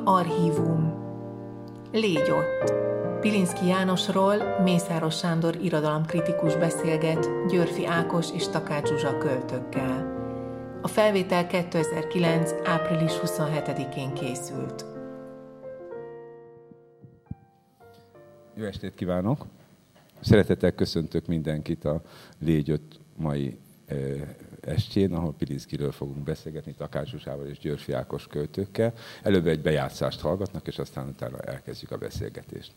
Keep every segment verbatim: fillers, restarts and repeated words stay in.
Archívum. Légy ott! Pilinszky Jánosról Mészáros Sándor irodalomkritikus beszélget Györfi Ákos és Takács Zsuzsa költőkkel. A felvétel kétezer-kilenc. április huszonhetedikén készült. Jó estét kívánok! Szeretettel köszöntök mindenkit a Légy ott mai estjén, ahol Pilinszkyről fogunk beszélgetni Takács Zsuzsával és Györfi Ákos költőkkel. Előbb egy bejátszást hallgatnak, és aztán utána elkezdjük a beszélgetést.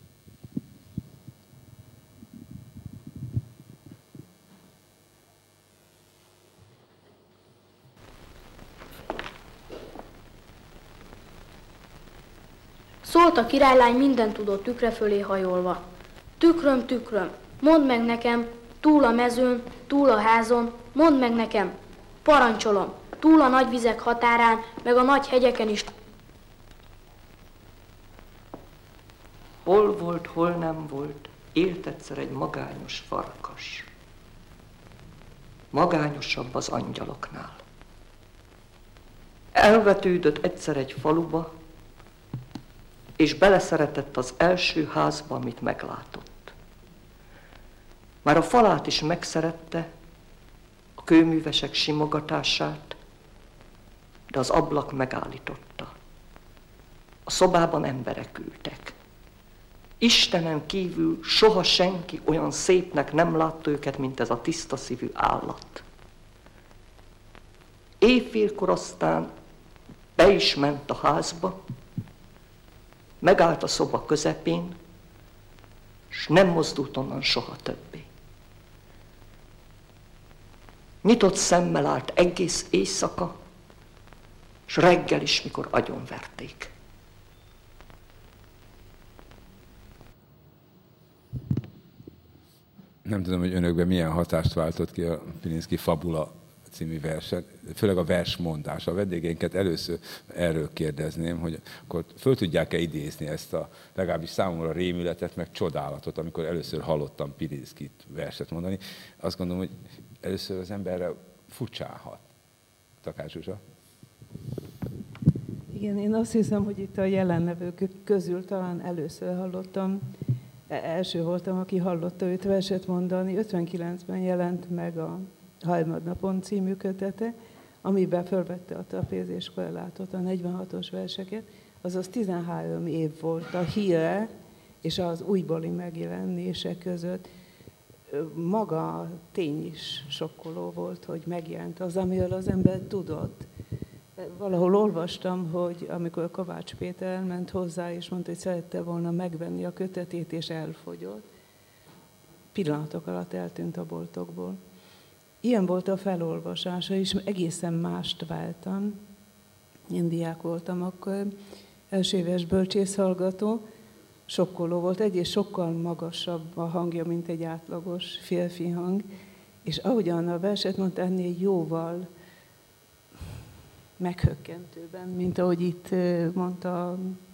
Szólt a királylány minden tudó tükre fölé hajolva. Tükröm, tükröm, mondd meg nekem, túl a mezőn, túl a házon, mondd meg nekem, parancsolom, túl a nagy vizek határán, meg a nagy hegyeken is. Hol volt, hol nem volt, élt egyszer egy magányos farkas. Magányosabb az angyaloknál. Elvetődött egyszer egy faluba, és beleszeretett az első házba, amit meglátott. Már a falát is megszerette, a kőművesek simogatását, de az ablak megállította. A szobában emberek ültek. Istenen kívül soha senki olyan szépnek nem látta őket, mint ez a tiszta szívű állat. Éjfélkor aztán be is ment a házba, megállt a szoba közepén, és nem mozdult onnan soha többé. Nyitott szemmel állt egész éjszaka, és reggel is, mikor agyonverték. Nem tudom, hogy önökben milyen hatást váltott ki a Pilinszky Fabula című verset, főleg a versmondás. A vendégeinket először erről kérdezném, hogy akkor föl tudják-e idézni ezt a legalábbis számomra rémületet, meg csodálatot, amikor először hallottam Pilinszkyt verset mondani. Azt gondolom, hogy először az emberre furcsálhat. Takács Zsuzsa? Igen, én azt hiszem, hogy itt a jelenlevők közül talán először hallottam, első voltam, aki hallotta őt verset mondani. ötvenkilencben jelent meg a Harmadnapon című kötete, amiben fölvette a trapéz korrelátot, a negyvenhatos verseket, azaz tizenhárom év volt a híre és az újbóli megjelenése között. Maga a tény is sokkoló volt, hogy megjelent az, amiről az ember tudott. Valahol olvastam, hogy amikor Kovács Péter elment hozzá, és mondta, hogy szerette volna megvenni a kötetét, és elfogyott, pillanatok alatt eltűnt a boltokból. Ilyen volt a felolvasása, és egészen mást vártam. Én diák voltam akkor, elsőéves bölcsészhallgató, sokkoló volt, egyrészt sokkal magasabb a hangja, mint egy átlagos férfi hang, és ahogyan a verset mondta, ennél jóval meghökkentőben, mint ahogy itt mondta a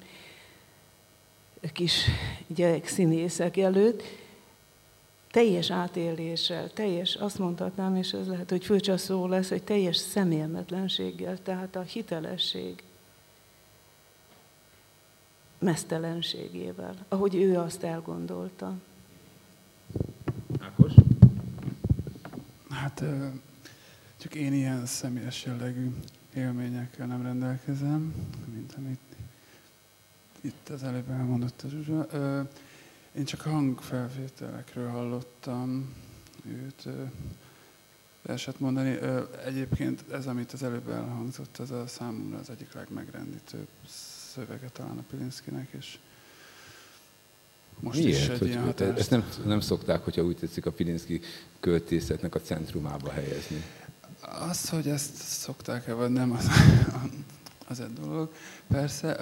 kis gyerek színészek előtt, teljes átéléssel, teljes, azt mondhatnám, és ez lehet, hogy furcsa szó lesz, hogy teljes szemérmetlenséggel, tehát a hitelesség meztelenségével, ahogy ő azt elgondolta. Ákos? Hát csak én ilyen személyes jellegű élményekkel nem rendelkezem, mint amit itt az előbb elmondott a Zsuzsa. Én csak hangfelvételekről hallottam őt verset mondani. Egyébként ez, amit az előbb elhangzott, az a számomra az egyik legmegrendítőbb szövege talán a Pilinszkynek, és most miért? is egy hogy, ilyen hatást... Ezt nem, nem szokták, hogyha úgy tetszik, a Pilinszky költészetnek a centrumába helyezni. Az, hogy ezt szokták-e, vagy nem, az, az egy dolog. Persze,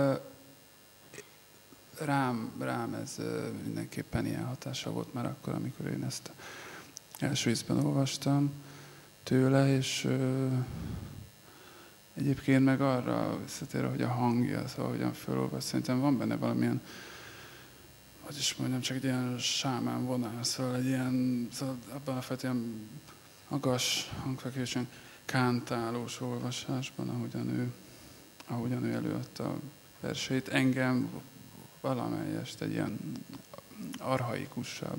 rám, rám ez mindenképpen ilyen hatása volt már akkor, amikor én ezt első ízben olvastam tőle, és egyébként meg arra visszatérve, hogy a hangja, szóval hogyan felolvas, szerintem van benne valamilyen, hogy is mondjam, csak egy ilyen sámán vonal, szóval egy ilyen, szóval abban a fajta ilyen magas hangfekvésen kántálós olvasásban, ahogyan ő, ahogyan ő előadta a verseit. Engem valamelyest egy ilyen archaikusabb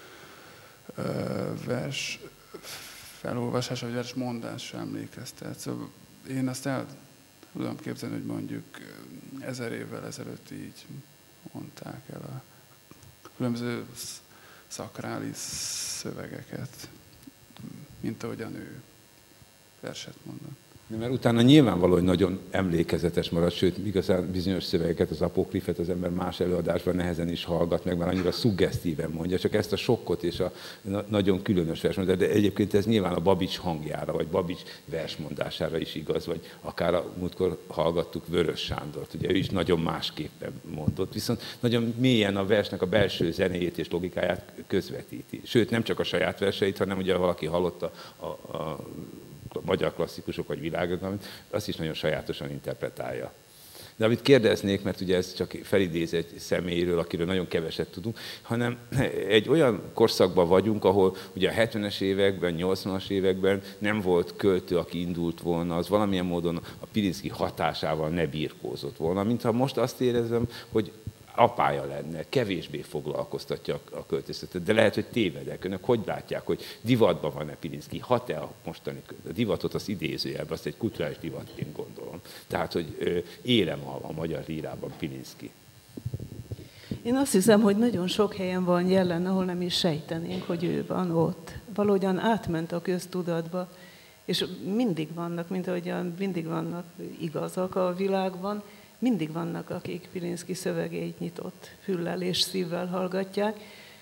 vers felolvasás, vagy vers mondás emlékeztet. Szóval én azt el tudom képzelni, hogy mondjuk ezer évvel ezelőtt így mondták el a különböző szakrális szövegeket, mint ahogyan ő verset mondott. Mert utána nyilvánvaló, hogy nagyon emlékezetes marad, sőt, igazán bizonyos szövegeket, az apokrifet az ember más előadásban nehezen is hallgat meg, mert annyira szuggesztíven mondja, csak ezt a sokkot és a nagyon különös versmondást. De egyébként ez nyilván a Babics hangjára, vagy Babics versmondására is igaz, vagy akár a múltkor hallgattuk Vörös Sándort, ugye ő is nagyon másképpen mondott, viszont nagyon mélyen a versnek a belső zenéjét és logikáját közvetíti. Sőt, nem csak a saját verseit, hanem ugye valaki hallotta a, a a magyar klasszikusok vagy világok, azt is nagyon sajátosan interpretálja. De amit kérdeznék, mert ugye ez csak felidéz egy személyről, akiről nagyon keveset tudunk, hanem egy olyan korszakban vagyunk, ahol ugye a hetvenes években, nyolcvanas években nem volt költő, aki indult volna, az valamilyen módon a Pilinszky hatásával ne birkózott volna, mintha most azt érezem, hogy apája lenne, kevésbé foglalkoztatja a költészetet, de lehet, hogy tévedek. Önök hogy látják, hogy divatban van-e Pilinszky? Hat-e a mostani a divatot, az idézőjelben, azt egy kulturális divatként gondolom. Tehát, hogy élem a, a magyar lírában Pilinszky. Én azt hiszem, hogy nagyon sok helyen van jelen, ahol nem is sejtenénk, hogy ő van ott. Valahogyan átment a köztudatba, és mindig vannak, mint ahogyan mindig vannak igazak a világban, mindig vannak, akik Pilinszky szövegeit nyitott füllel és szívvel hallgatják.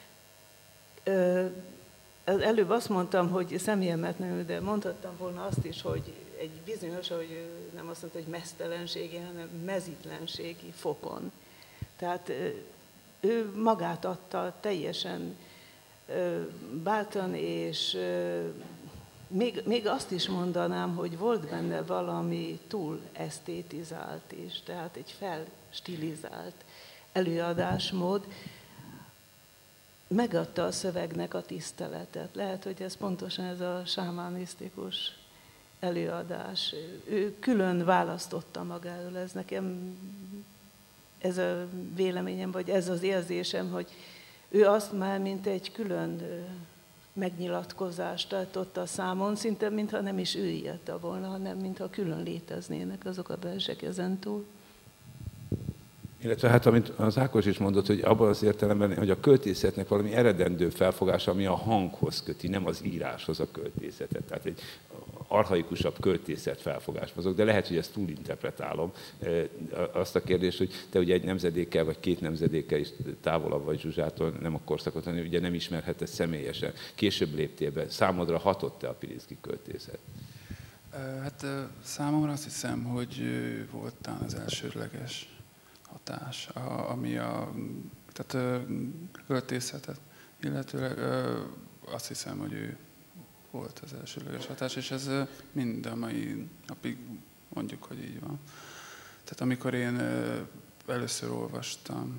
Előbb azt mondtam, hogy személyemetlenül, de mondhattam volna azt is, hogy egy bizonyos, hogy nem azt mondta, hogy meztelenségi, hanem mezitlenségi fokon. Tehát ő magát adta teljesen bátran, és Még, még azt is mondanám, hogy volt benne valami túl esztétizált is, tehát egy felstilizált előadásmód. Megadta a szövegnek a tiszteletet. Lehet, hogy ez pontosan ez a sámánisztikus előadás. Ő külön választotta magáról. Ez nekem, ez a véleményem, vagy ez az érzésem, hogy ő azt már, mint egy külön megnyilatkozást tartotta számon, szinte mintha nem is ő írta volna, hanem mintha külön léteznének azok a versek ezentúl. Illetve hát, amit az Ákos is mondott, hogy abban az értelemben, hogy a költészetnek valami eredendő felfogása, ami a hanghoz köti, nem az íráshoz a költészetet. Tehát egy archaikusabb költészet felfogás mozog, de lehet, hogy ezt túlinterpretálom. Azt a kérdést, hogy te ugye egy nemzedékkel, vagy két nemzedékkel is távolabb vagy Zsuzsától, nem a korszakot, hanem ugye nem ismerhetted személyesen. Később léptél be. Számodra hatott-e a Pilinszky költészet? Hát számomra azt hiszem, hogy volt talán az elsődleges hatás, ami a tehát, költészetet, illetőleg azt hiszem, hogy ő volt az elsődleges hatás, és ez mind a mai napig mondjuk, hogy így van. Tehát amikor én először olvastam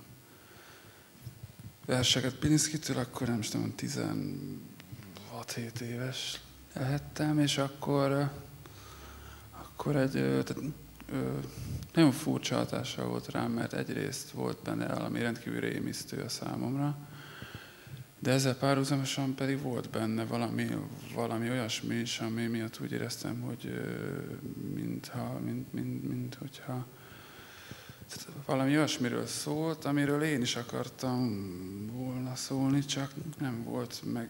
verseket Pilinszkytől, akkor nem is tudom, tizenhat-hét éves lehettem, és akkor, akkor egy tehát, nagyon furcsa hatással volt rám, mert egyrészt volt benne valami rendkívül rémisztő a számomra, de ezzel párhuzamosan pedig volt benne valami, valami olyasmi is, ami miatt úgy éreztem, hogy mintha, mint, mint, mint hogyha valami olyasmiről szólt, amiről én is akartam volna szólni, csak nem volt meg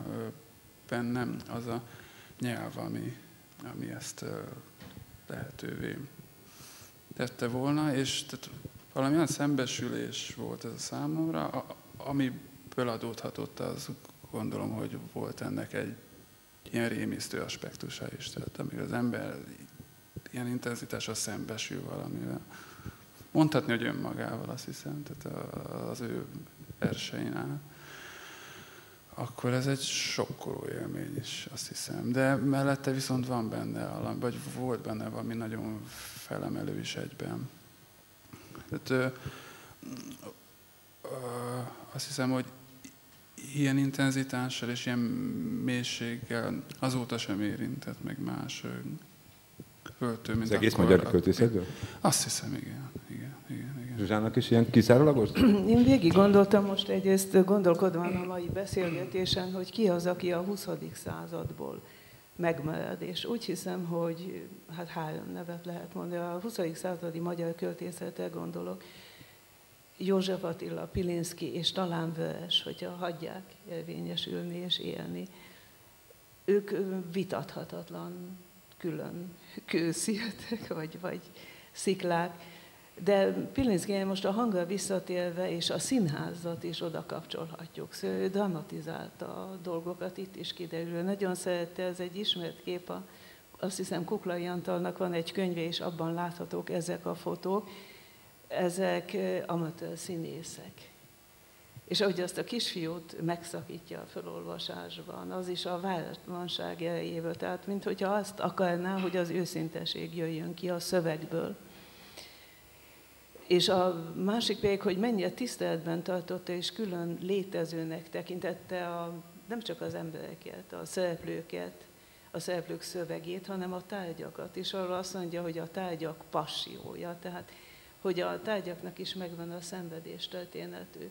bennem az a nyelv, ami, ami ezt lehetővé tette volna, és tehát valami olyan szembesülés volt ez a számomra, amiből adódhatott az, gondolom, hogy volt ennek egy ilyen rémisztő aspektusa is, tehát amíg az ember ilyen intenzitással szembesül valamivel. Mondhatni, hogy önmagával, azt hiszem, tehát az ő verseinál. Akkor ez egy sokkoló élmény is, azt hiszem. De mellette viszont van benne valami, vagy volt benne valami nagyon felemelő is egyben. Tehát, ö, ö, azt hiszem, hogy ilyen intenzitással és ilyen mélységgel azóta sem érintett meg más költő, mint az egész akkor, magyar költészetből? Azt hiszem, igen. igen, igen. Zsuzsának is ilyen kizárólagos? Én végig gondoltam most egyrészt gondolkodván a mai beszélgetésen, hogy ki az, aki a huszadik századból megmarad, és úgy hiszem, hogy hát három nevet lehet mondani. A huszadik századi magyar költészetre gondolok, József Attila, Pilinszky és talán Vörös, hogyha hagyják érvényesülni és élni. Ők vitathatatlan külön kőszirtek, vagy, vagy sziklák. De Pilinszky most a hanggal visszatérve, és a színházat is oda kapcsolhatjuk. Szóval ő dramatizálta a dolgokat, itt is kiderül. Nagyon szerette, ez egy ismert kép, a, azt hiszem Kuklai Antalnak van egy könyve, és abban láthatók ezek a fotók. Ezek amatőr színészek. És ahogy azt a kisfiút megszakítja a felolvasásban, az is a váratlanság erejéből. Tehát, minthogyha azt akarná, hogy az őszinteség jöjjön ki a szövegből. És a másik pedig, hogy mennyire tiszteletben tartotta és külön létezőnek tekintette a, nem csak az embereket, a szereplőket, a szereplők szövegét, hanem a tárgyakat. És arról azt mondja, hogy a tárgyak passziója, tehát hogy a tárgyaknak is megvan a szenvedés történetük.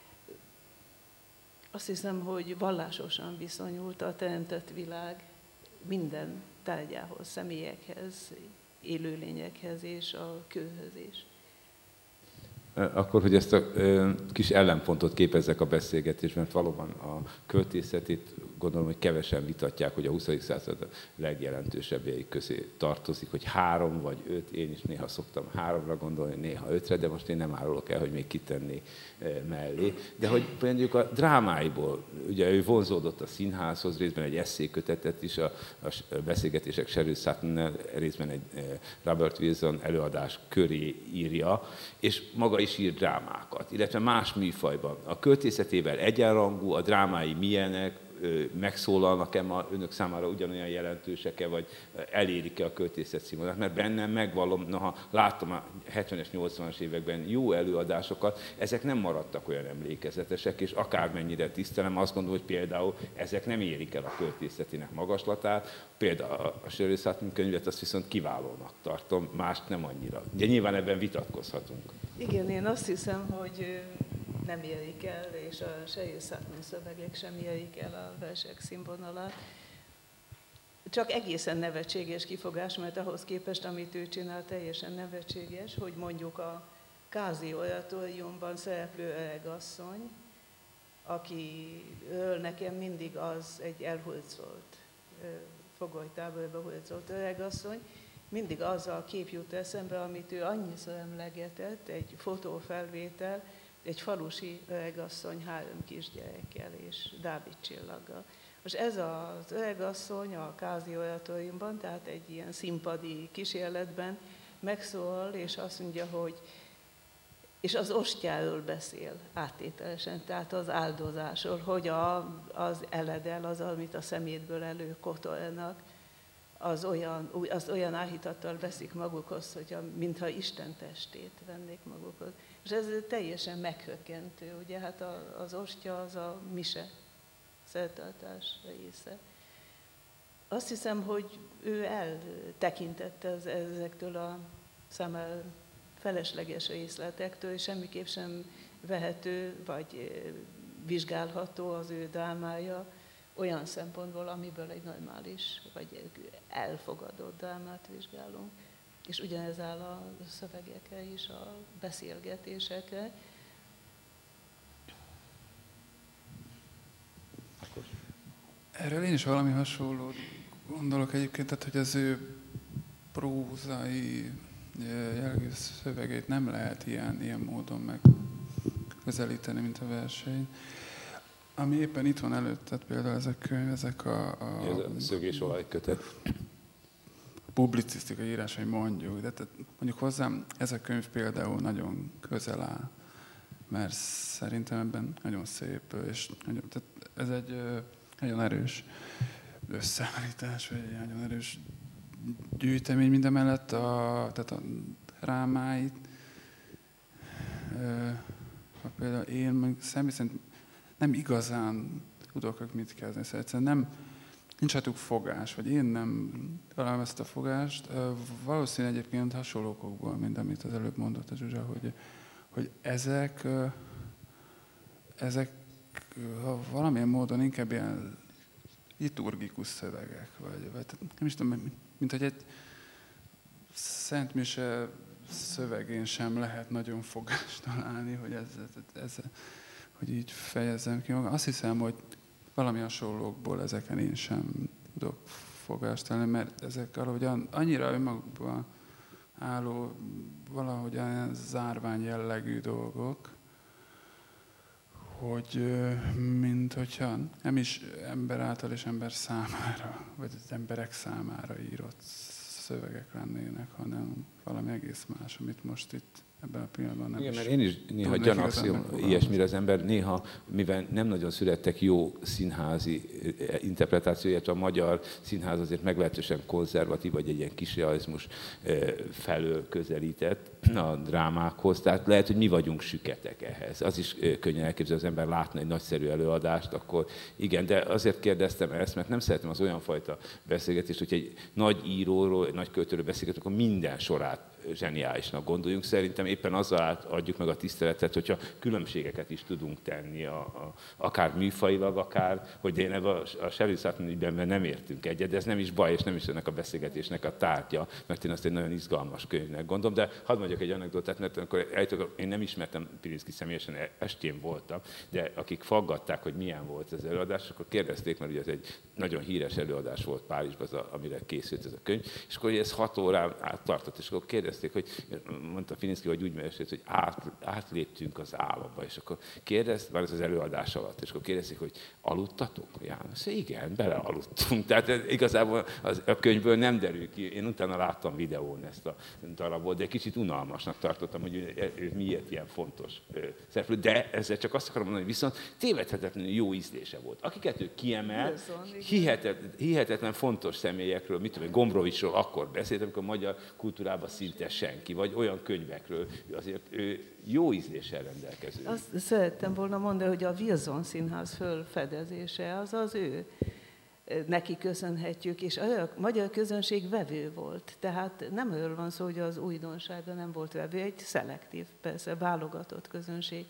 Azt hiszem, hogy vallásosan viszonyult a teremtett világ minden tárgyához, személyekhez, élőlényekhez és a kőhöz is. Akkor, hogy ezt a kis ellenpontot képezzek a beszélgetésben, mert valóban a költészetét gondolom, hogy kevesen vitatják, hogy a huszadik század legjelentősebbjeik közé tartozik, hogy három vagy öt, én is néha szoktam háromra gondolni, néha ötre, de most én nem árulok el, hogy még kitenni mellé. De hogy mondjuk a drámáiból, ugye ő vonzódott a színházhoz, részben egy esszékötetet is a, a beszélgetések Sheryl Sutton-nel, részben egy Robert Wilson előadás köré írja, és maga is ír drámákat, illetve más műfajban. A költészetével egyenrangú, a drámái milyenek, megszólalnak-e ma önök számára ugyanolyan jelentősek-e, vagy elérik-e a költészet színvonalát? Mert bennem megvallom, noha láttam a hetvenes, nyolcvanas években jó előadásokat, ezek nem maradtak olyan emlékezetesek, és akármennyire tisztelem, azt gondolom, hogy például ezek nem érik el a költészetének magaslatát. Például a Sheryl Sutton könyvet azt viszont kiválónak tartom, mást nem annyira. De nyilván ebben vitatkozhatunk. Igen, én azt hiszem, hogy nem érik el, és a Sheryl Sutton szövegek sem érik el a versek színvonalát. Csak egészen nevetséges kifogás, mert ahhoz képest, amit ő csinál, teljesen nevetséges, hogy mondjuk a Kázi oratóriumban szereplő öregasszony, akiről nekem mindig az egy elhurcolt, fogolytáborba hurcolt öregasszony, mindig az a kép jut eszembe, amit ő annyiszor emlegetett, egy fotófelvétel, egy falusi öregasszony három kisgyerekkel és Dávid csillaggal. Most ez az öregasszony a Kázi oratóriumban, tehát egy ilyen színpadi kísérletben megszólal, és azt mondja, hogy és az ostjáról beszél áttételesen, tehát az áldozásról, hogy a, az eledel, az, amit a szemétből előkotornak, az olyan, az olyan áhítattal veszik magukhoz, hogyha, mintha Isten testét vennék magukhoz. És ez teljesen meghökkentő, ugye, hát az ostya az a mise, szertartás része. Azt hiszem, hogy ő eltekintette ezektől a számára felesleges részletektől, és semmiképp sem vehető, vagy vizsgálható az ő drámája olyan szempontból, amiből egy normális, vagy elfogadott drámát vizsgálunk. És ugyanez áll a szövegekre is, a beszélgetésekre. Erről én is valami hasonlót gondolok egyébként, tehát hogy az ő prózai jellegű szövegét nem lehet ilyen, ilyen módon megközelíteni, mint a versenyt. Ami éppen itt van előtted, például ezek könyv, ezek a... a ez a szög és olajkötet. Publicisztikai írásai mondjuk, de tehát mondjuk hozzám ez a könyv például nagyon közel áll, mert szerintem ebben nagyon szép, és nagyon, tehát ez egy nagyon erős összeállítás, vagy egy nagyon erős gyűjtemény mindemellett, a, tehát a drámáit. Ha például én meg személy szerint nem igazán tudok mit kezdeni, szóval egyszerűen nem, nincs rajtuk fogás, vagy én nem találom ezt a fogást. Valószínűleg egyébként hasonló okokból, mint amit az előbb mondott a Zsuzsa, hogy, hogy ezek, ezek ha valamilyen módon inkább ilyen liturgikus szövegek, vagy, vagy nem is tudom, mint hogy egy Szent Mise szövegén sem lehet nagyon fogást találni, hogy, ez, ez, ez, hogy így fejezzem ki magam. Azt hiszem, hogy valami hasonlókból ezeken én sem tudok fogást találni, mert ezek valahogyan annyira önmagukban álló, valahogy olyan zárvány jellegű dolgok, hogy mint hogyha nem is ember által és ember számára, vagy az emberek számára írott szövegek lennének, hanem valami egész más, amit most itt ebben a pillanatban nem. Igen, is mert én is néha gyanakszom ilyesmire az ember, néha, mivel nem nagyon születtek jó színházi interpretáció, illetve a magyar színház azért meglehetősen konzervatív, vagy egy ilyen kisrealizmus felől közelített a drámákhoz, tehát lehet, hogy mi vagyunk süketek ehhez. Az is könnyen elképzelni, az ember látna egy nagyszerű előadást, akkor igen, de azért kérdeztem ezt, mert nem szeretem az olyan fajta beszélgetést, hogy egy nagy íróról, egy nagy költőről beszélgetünk, akkor minden sorát zseniálisnak gondoljunk. Szerintem éppen azzal adjuk meg a tiszteletet, hogyha különbségeket is tudunk tenni, a, a, akár műfajilag, akár, hogy én ebben a, a Shelley-Sutton ügyben nem értünk egyet, de ez nem is baj, és nem is ennek a beszélgetésnek a tárgya, mert én azt egy nagyon izgalmas könyvnek gondolom. De hadd mondjak egy anekdotát, mert akkor eljutok, én nem ismertem Pilinszky személyesen, estén voltam, de akik faggatták, hogy milyen volt az előadás, akkor kérdezték, mert ugye ez egy nagyon híres előadás volt Párizsban, az a, amire készült ez a könyv, és akkor ez hat órán át tartott, és akkor kérdezték, hogy mondta Pilinszky, hogy úgy mesélt, hogy át, átléptünk az álomba, és akkor kérdezt, már ez az előadás alatt, és akkor kérdezik, hogy aludtatok, János? Igen, belealudtunk. Tehát ez, igazából az, a könyvből nem derül ki. Én utána láttam videón ezt a darabot, de kicsit unalmasnak tartottam, hogy ő, ő miért ilyen fontos szereplő. De ezzel csak azt akarom mondani, hogy viszont tévedhetetlenül jó ízlése volt. Akiket ő kiemel, hihetetlen, hihetetlen fontos személyekről, mit tudom, Gombrowicz-ról akkor beszélt, amikor a magyar kultúrában szinte senki, vagy olyan könyvekről, azért ő jó ízléssel rendelkező. Azt szerettem volna mondani, hogy a Wilson Színház fölfedezése az az ő neki köszönhetjük, és a magyar közönség vevő volt. Tehát nem arról van szó, hogy az újdonságban nem volt vevő, egy szelektív, persze válogatott közönség.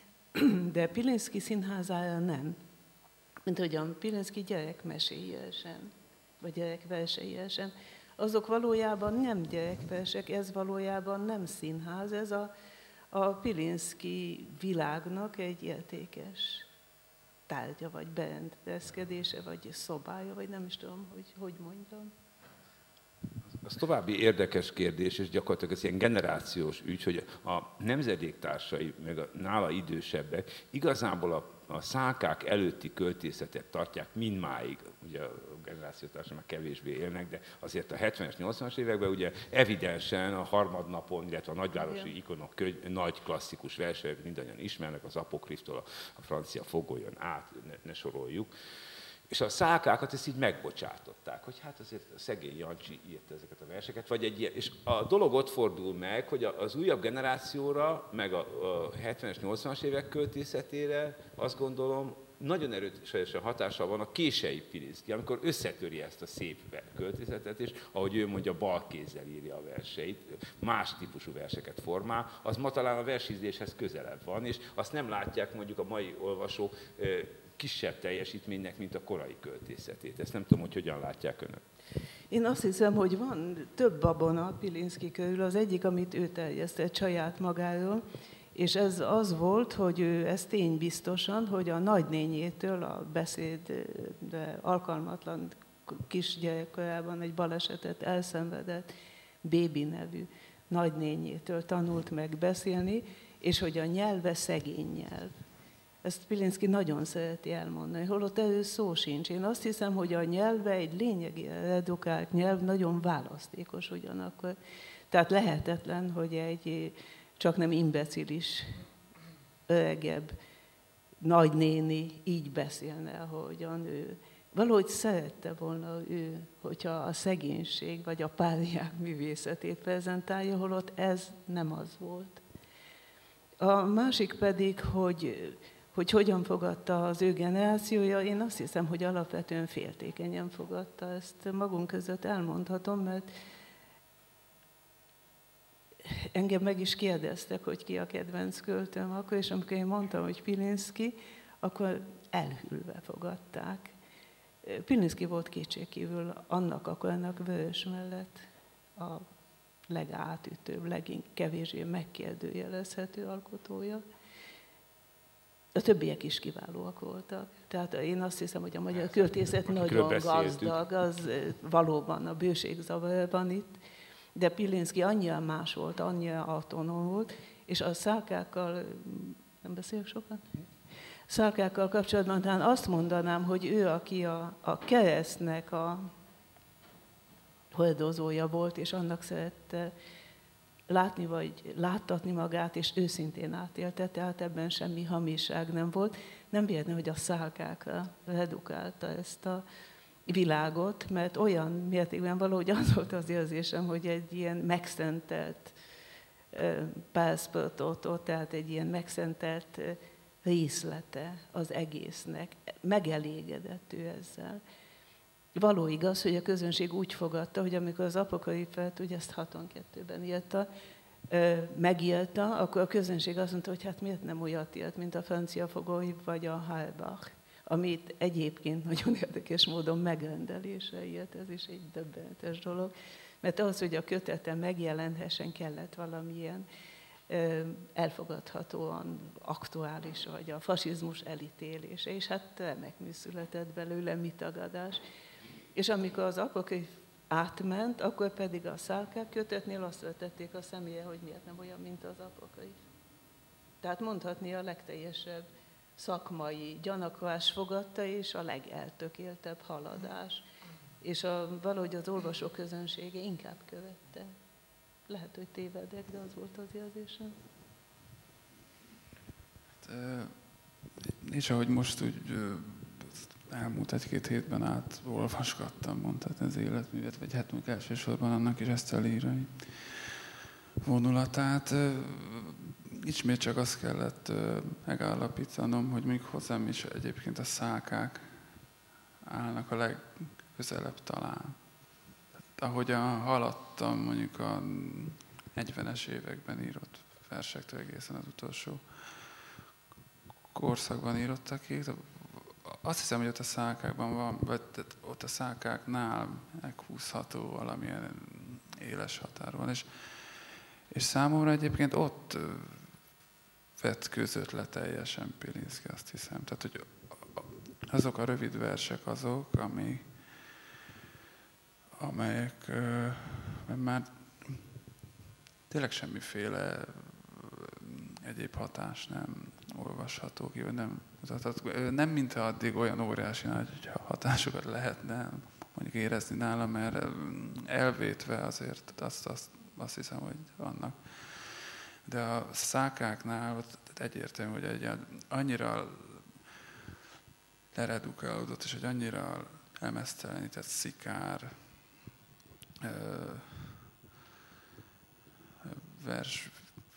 De Pilinszky színházára nem. Mint hogyan Pilinszky gyerekmeséjére sem, vagy gyerekverseire sem. Azok valójában nem gyerekversek, ez valójában nem színház, ez a, a Pilinszky világnak egy értékes tárgya, vagy berendezkedése, vagy szobája, vagy nem is tudom, hogy hogy mondjam. Az további érdekes kérdés, és gyakorlatilag ez ilyen generációs ügy, hogy a nemzedéktársai, meg a nála idősebbek igazából a, a szákák előtti költészetet tartják mindmáig. Ugye a generációtársak már kevésbé élnek, de azért a hetvenes, nyolcvanas években ugye evidensen a harmadnapon, illetve a nagyvárosi ikonok könyv, nagy klasszikus verseit mindannyian ismernek, az Apokriftól a, a francia Fogoljon át, ne, ne soroljuk. És a szákákat ezt így megbocsátották, hogy hát azért a szegény Jancsi írta ezeket a verseket, vagy egy ilyen. És a dolog ott fordul meg, hogy az újabb generációra, meg a, a hetvenes, nyolcvanas évek költészetére azt gondolom, nagyon erőteljesen hatással van a késői Pilinszky, amikor összetöri ezt a szép költészetet, és ahogy ő mondja, bal kézzel írja a verseit, más típusú verseket formál, az ma talán a versízéshez közelebb van, és azt nem látják mondjuk a mai olvasók kisebb teljesítménynek, mint a korai költészetét. Ezt nem tudom, hogy hogyan látják önök. Én azt hiszem, hogy van több babona Pilinszky körül. Az egyik, amit ő terjesztett saját magáról, és ez az volt, hogy ő ezt ténybiztosan, hogy a nagynényétől a beszédre alkalmatlan kisgyerekkorában egy balesetet elszenvedett Bébi nevű nagynényétől tanult meg beszélni, és hogy a nyelve szegény nyelv. Ezt Pilinszky nagyon szereti elmondani, holott erről szó sincs. Én azt hiszem, hogy a nyelve egy lényegében redukált nyelv, nagyon választékos ugyanakkor. Tehát lehetetlen, hogy egy csak nem imbecilis, öregebb nagynéni így beszélne, ahogyan ő. Valahogy szerette volna ő, hogyha a szegénység vagy a páriák művészetét prezentálja, holott ez nem az volt. A másik pedig, hogy, hogy hogyan fogadta az ő generációja, én azt hiszem, hogy alapvetően féltékenyen fogadta. Ezt magunk között elmondhatom, mert engem meg is kérdeztek, hogy ki a kedvenc költőm akkor, és amikor én mondtam, hogy Pilinszky, akkor elhűlve fogadták. Pilinszky volt kétségkívül annak a kornak Vörös mellett a legátütőbb, legkevésbé megkérdőjelezhető alkotója. A többiek is kiválóak voltak. Tehát én azt hiszem, hogy a magyar költészet nagyon gazdag, az valóban a bőségzavarban itt, de Pilinszky annyira más volt, annyira autonóm volt, és a szálkákkal, nem beszélek sokat? Szálkákkal kapcsolatban talán azt mondanám, hogy ő, aki a, a keresztnek a hordozója volt, és annak szerette látni vagy láttatni magát, és őszintén átélte, tehát ebben semmi hamiság nem volt. Nem véletlen, hogy a szálkákra redukálta ezt a világot, mert olyan mértékben valahogy az volt az érzésem, hogy egy ilyen megszentelt pászportot, tehát egy ilyen megszentelt részlete az egésznek. Megelégedett ő ezzel. Való igaz, hogy a közönség úgy fogadta, hogy amikor az Apokalipszist, ugye ezt hatvankettőben írta, megírta, akkor a közönség azt mondta, hogy hát miért nem olyat írt, mint a francia fogoly vagy a Halbach, amit egyébként nagyon érdekes módon megrendelésre írt, ez is egy döbbenetes dolog, mert ahhoz, hogy a kötete megjelenhessen, kellett valamilyen elfogadhatóan aktuális, vagy a fasizmus elítélése, és hát remek mű született belőle, mi tagadás. És amikor az Apokalipsz átment, akkor pedig a szálkák kötetnél azt vetették a személye, hogy miért nem olyan, mint az Apokalipsz. Tehát mondhatni a legteljesebb szakmai gyanakvás fogadta, és a legeltökéltebb haladás. És a, valahogy az olvasó közönsége inkább követte. Lehet, hogy tévedek, de az volt az érzésem. Hát, és ahogy most úgy elmúlt egy-két hétben át olvasgattam, mondtad az életművet, vagy hát még elsősorban annak is ezt a lírai vonulatát. Ismét csak azt kellett megállapítanom, hogy még hozzám is egyébként a szálkák állnak a legközelebb talán. Tehát, ahogyan haladtam mondjuk a negyvenes években írott versektől egészen az utolsó korszakban írottakig, azt hiszem, hogy ott a szálkákban van, vagy ott a szálkáknál meghúzható valamilyen éles határ van. És, és számomra egyébként ott vett között le teljesen Pilinszky, azt hiszem. Tehát, hogy azok a rövid versek azok, ami, amelyek már tényleg semmiféle egyéb hatás nem olvasható ki, nem, nem mintha addig olyan óriási nagy hatásokat lehetne mondjuk érezni nálam, mert elvétve azért azt, azt, azt hiszem, hogy vannak. De a szálkáknál egyértelmű, hogy egy annyira leredukálódott, és egy annyira elmesztelenített szikár vers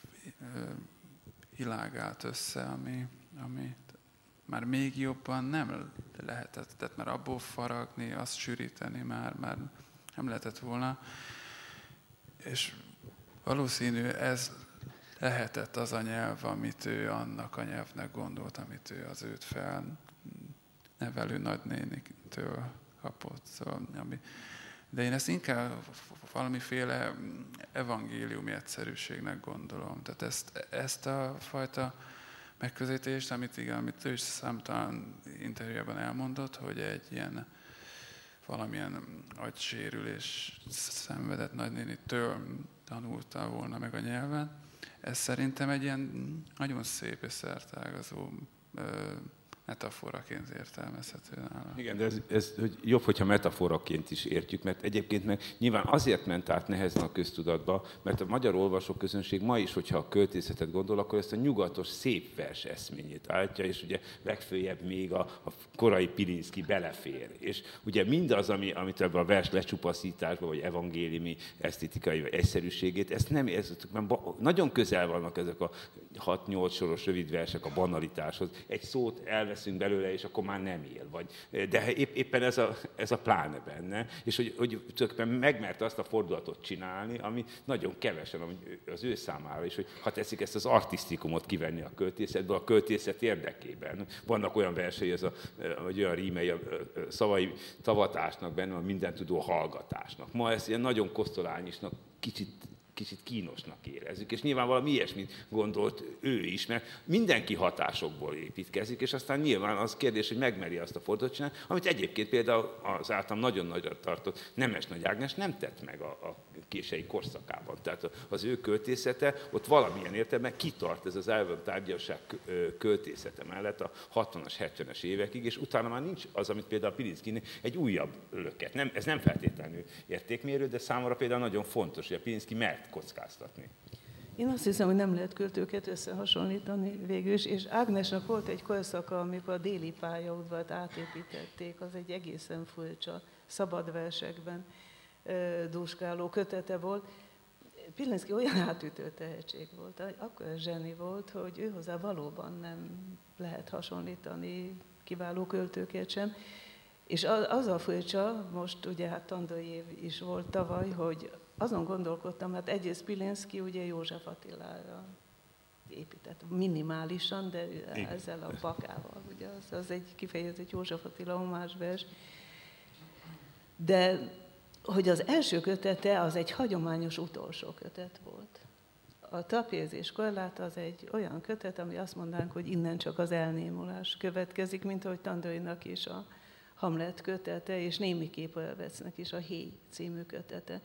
világ állt össze, ami, ami már még jobban nem lehetett, tehát már abból faragni, azt sűríteni már, már nem lehetett volna. És valószínű ez lehetett az a nyelv, amit ő annak a nyelvnek gondolt, amit ő az őt fel nevelő nagynéniktől kapott. Szóval, ami, de én ezt inkább valamiféle evangéliumi egyszerűségnek gondolom. Tehát ezt, ezt a fajta megközelítést, amit, igen, amit ő is számtalan interjújában elmondott, hogy egy ilyen valamilyen agysérülés szenvedett nagynénitől tanulta volna meg a nyelven. Ez szerintem egy ilyen nagyon szép és szertágazó metaforaként értelmezhető nála. Igen, de ez, ez hogy jobb, hogyha metaforaként is értjük, mert egyébként meg nyilván azért ment át nehezen a köztudatba, mert a magyar olvasóközönség ma is, hogyha a költészetet gondol, akkor ezt a nyugatos szép vers eszményét állítja, és ugye legfőjebb még a, a korai Pilinszky belefér. És ugye mindaz, ami, amit ebben a vers lecsupaszításban, vagy evangéliumi esztétikai vagy egyszerűségét, ezt nem érztük, mert nagyon közel vannak ezek a hat-nyolc soros rövid versek a banalitáshoz. Egy szót elveszünk belőle, és akkor már nem él. Vagy, de épp, éppen ez a, ez a pláne benne. És hogy, hogy tulajdonképpen megmerte azt a fordulatot csinálni, ami nagyon kevesen az ő számára is, hogy ha teszik ezt az artisztikumot kivenni a költészetből, a költészet érdekében. Vannak olyan versei, ez a, vagy olyan rímei, a szavai tavatásnak benne, a mindentudó hallgatásnak. Ma ezt ilyen nagyon kosztolányisnak, kicsit kicsit kínosnak érezzük, és nyilván valami ilyesmit gondolt ő is, mert mindenki hatásokból építkezik, és aztán nyilván az kérdés, hogy megmeri azt a fordulatot csinálni, amit egyébként például az általam nagyon nagyra tartott Nemes Nagy Ágnes nem tett meg a, a kései korszakában. Tehát az ő költészete ott valamilyen értelemben kitart ez az elvöntárgyasság költészete mellett a hatvanas, hetvenes évekig, és utána már nincs az, amit például Pilinszkinél egy újabb löket. Nem, ez nem feltétlenül értékmérő, de számomra például nagyon fontos, hogy a Pilinszki mert kockáztatni. Én azt hiszem, hogy nem lehet költőket összehasonlítani végül is, és Ágnesnak volt egy korszaka, amikor a déli pályaudvart átépítették, az egy egészen furcsa, szabad versekben dúskáló kötete volt. Pilinszki olyan átütő tehetség volt, akkor zseni volt, hogy őhozzá valóban nem lehet hasonlítani kiváló költőket sem. És az a furcsa, most ugye hát tandai év is volt tavaly, hogy azon gondolkodtam, hát egyrészt Pilinszki ugye József Attilára épített, minimálisan, de ezzel a bakával, ugye az, az egy kifejezett József Attila homázsvers. De hogy az első kötete az egy hagyományos utolsó kötet volt. A trapézis korlát az egy olyan kötet, ami azt mondanánk, hogy innen csak az elnémulás következik, mint ahogy Tandorinak is a Hamlet kötete, és némiképp Olvecnek is a Héj című kötete.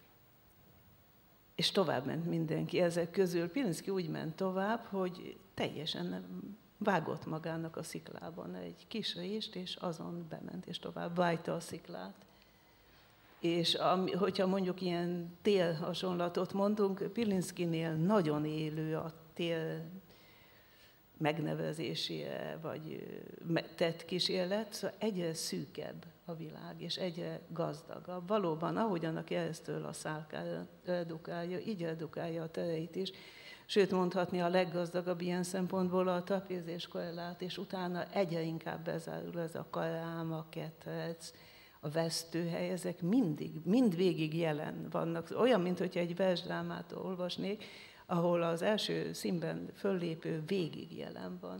És tovább ment mindenki ezek közül. Pilinszki úgy ment tovább, hogy teljesen vágott magának a sziklában egy kis rést, és azon bement, és tovább vájta a sziklát. És ami, hogyha mondjuk ilyen tél hasonlatot mondunk, Pilinszkinél nagyon élő a tél megnevezésére, vagy tett kísérlet, szóval egyre szűkebb a világ, és egyre gazdagabb. Valóban, ahogyan a keresztől a szálkára redukálja, így redukálja a tereit is, sőt mondhatni a leggazdagabb ilyen szempontból a trapézis korlát, és utána egyre inkább bezárul ez a karám, a ketrec, a vesztőhely, ezek mindig, mindvégig jelen vannak. Olyan, mintha egy versdrámát olvasnék, ahol az első színben föllépő végig jelen van.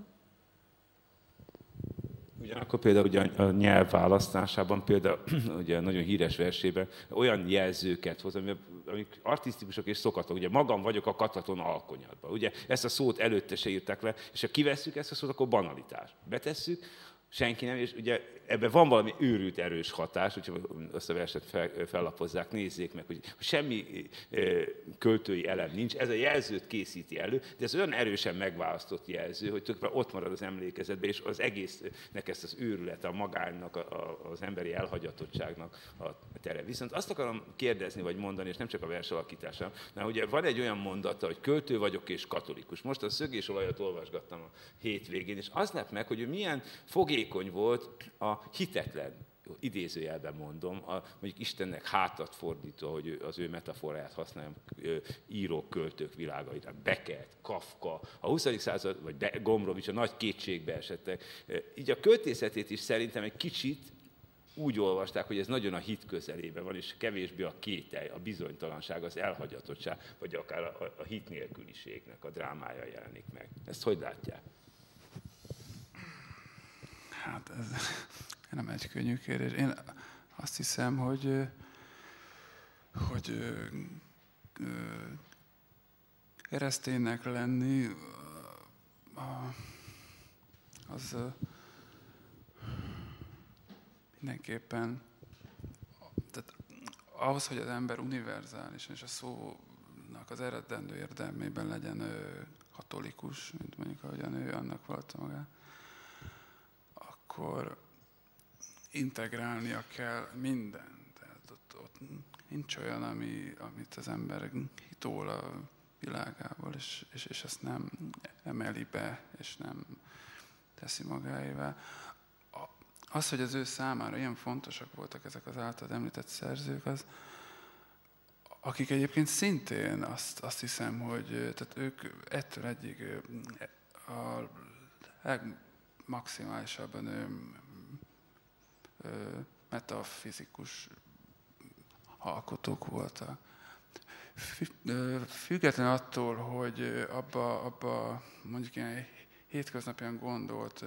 Ugyanakkor például ugye a nyelv választásában, például ugye nagyon híres versében olyan jelzőket hoz, amik artisztikusok és szokatok. Ugye magam vagyok a Kataton alkonyatban. Ugye ezt a szót előtte se írták le, és ha kivesszük ezt a szót, akkor banalitás. Betesszük, senki nem, és ugye ebben van valami őrült erős hatás, hogyha azt a verset fel, fellapozzák, nézzék meg, hogy semmi költői elem nincs, ez a jelzőt készíti elő, de ez olyan erősen megválasztott jelző, hogy tulajdonképpen ott marad az emlékezetben, és az egésznek ezt az őrület, a magánynak, a, az emberi elhagyatottságnak a tere. Viszont azt akarom kérdezni, vagy mondani, és nem csak a vers alakításán, mert ugye van egy olyan mondata, hogy költő vagyok és katolikus. Most a Szögésolajat olvasgattam a hétvégén, és az lett meg, hogy ő milyen fogékony volt a hitetlen, idézőjelben mondom, a, mondjuk Istennek hátat fordítva, hogy az ő metaforáját használjam, írók, költők világaira, Beckett, Kafka, a huszadik század, vagy Gombrowicz a nagy kétségbe esettek. Így a költészetét is szerintem egy kicsit úgy olvasták, hogy ez nagyon a hit közelében van, és kevésbé a kételj, a bizonytalanság, az elhagyatottság, vagy akár a, a hit nélküliségnek a drámája jelenik meg. Ezt hogy látják? Hát ez nem egy könnyű kérdés. Én azt hiszem, hogy, hogy kereszténynek lenni az mindenképpen, tehát ahhoz, hogy az ember univerzális, és a szónak az eredendő érdemében legyen katolikus, mint mondjuk ahogyan ő annak vallta magát, akkor integrálnia kell mindent. Tehát ott, ott nincs olyan, ami, amit az ember hitol a világából, és, és, és ezt nem emeli be, és nem teszi magáévá. Az, hogy az ő számára ilyen fontosak voltak ezek az általad említett szerzők, az, akik egyébként szintén azt, azt hiszem, hogy tehát ők ettől egyig a legmaximálisabban metafizikus alkotók voltak. Független attól, hogy abba, abba mondjuk ilyen hétköznapian gondolt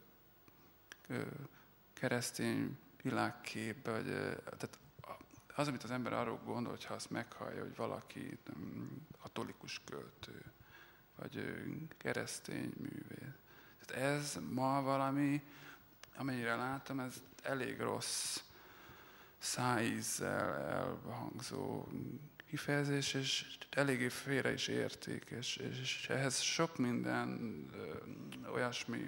keresztény világképbe, vagy, tehát az, amit az ember arról gondol, hogyha azt meghallja, hogy valaki katolikus költő, vagy keresztény művész. Tehát ez ma valami, amennyire látom, ez elég rossz szájízzel elhangzó kifejezés, és eléggé félre is érték, és, és ehhez sok minden ö, olyasmi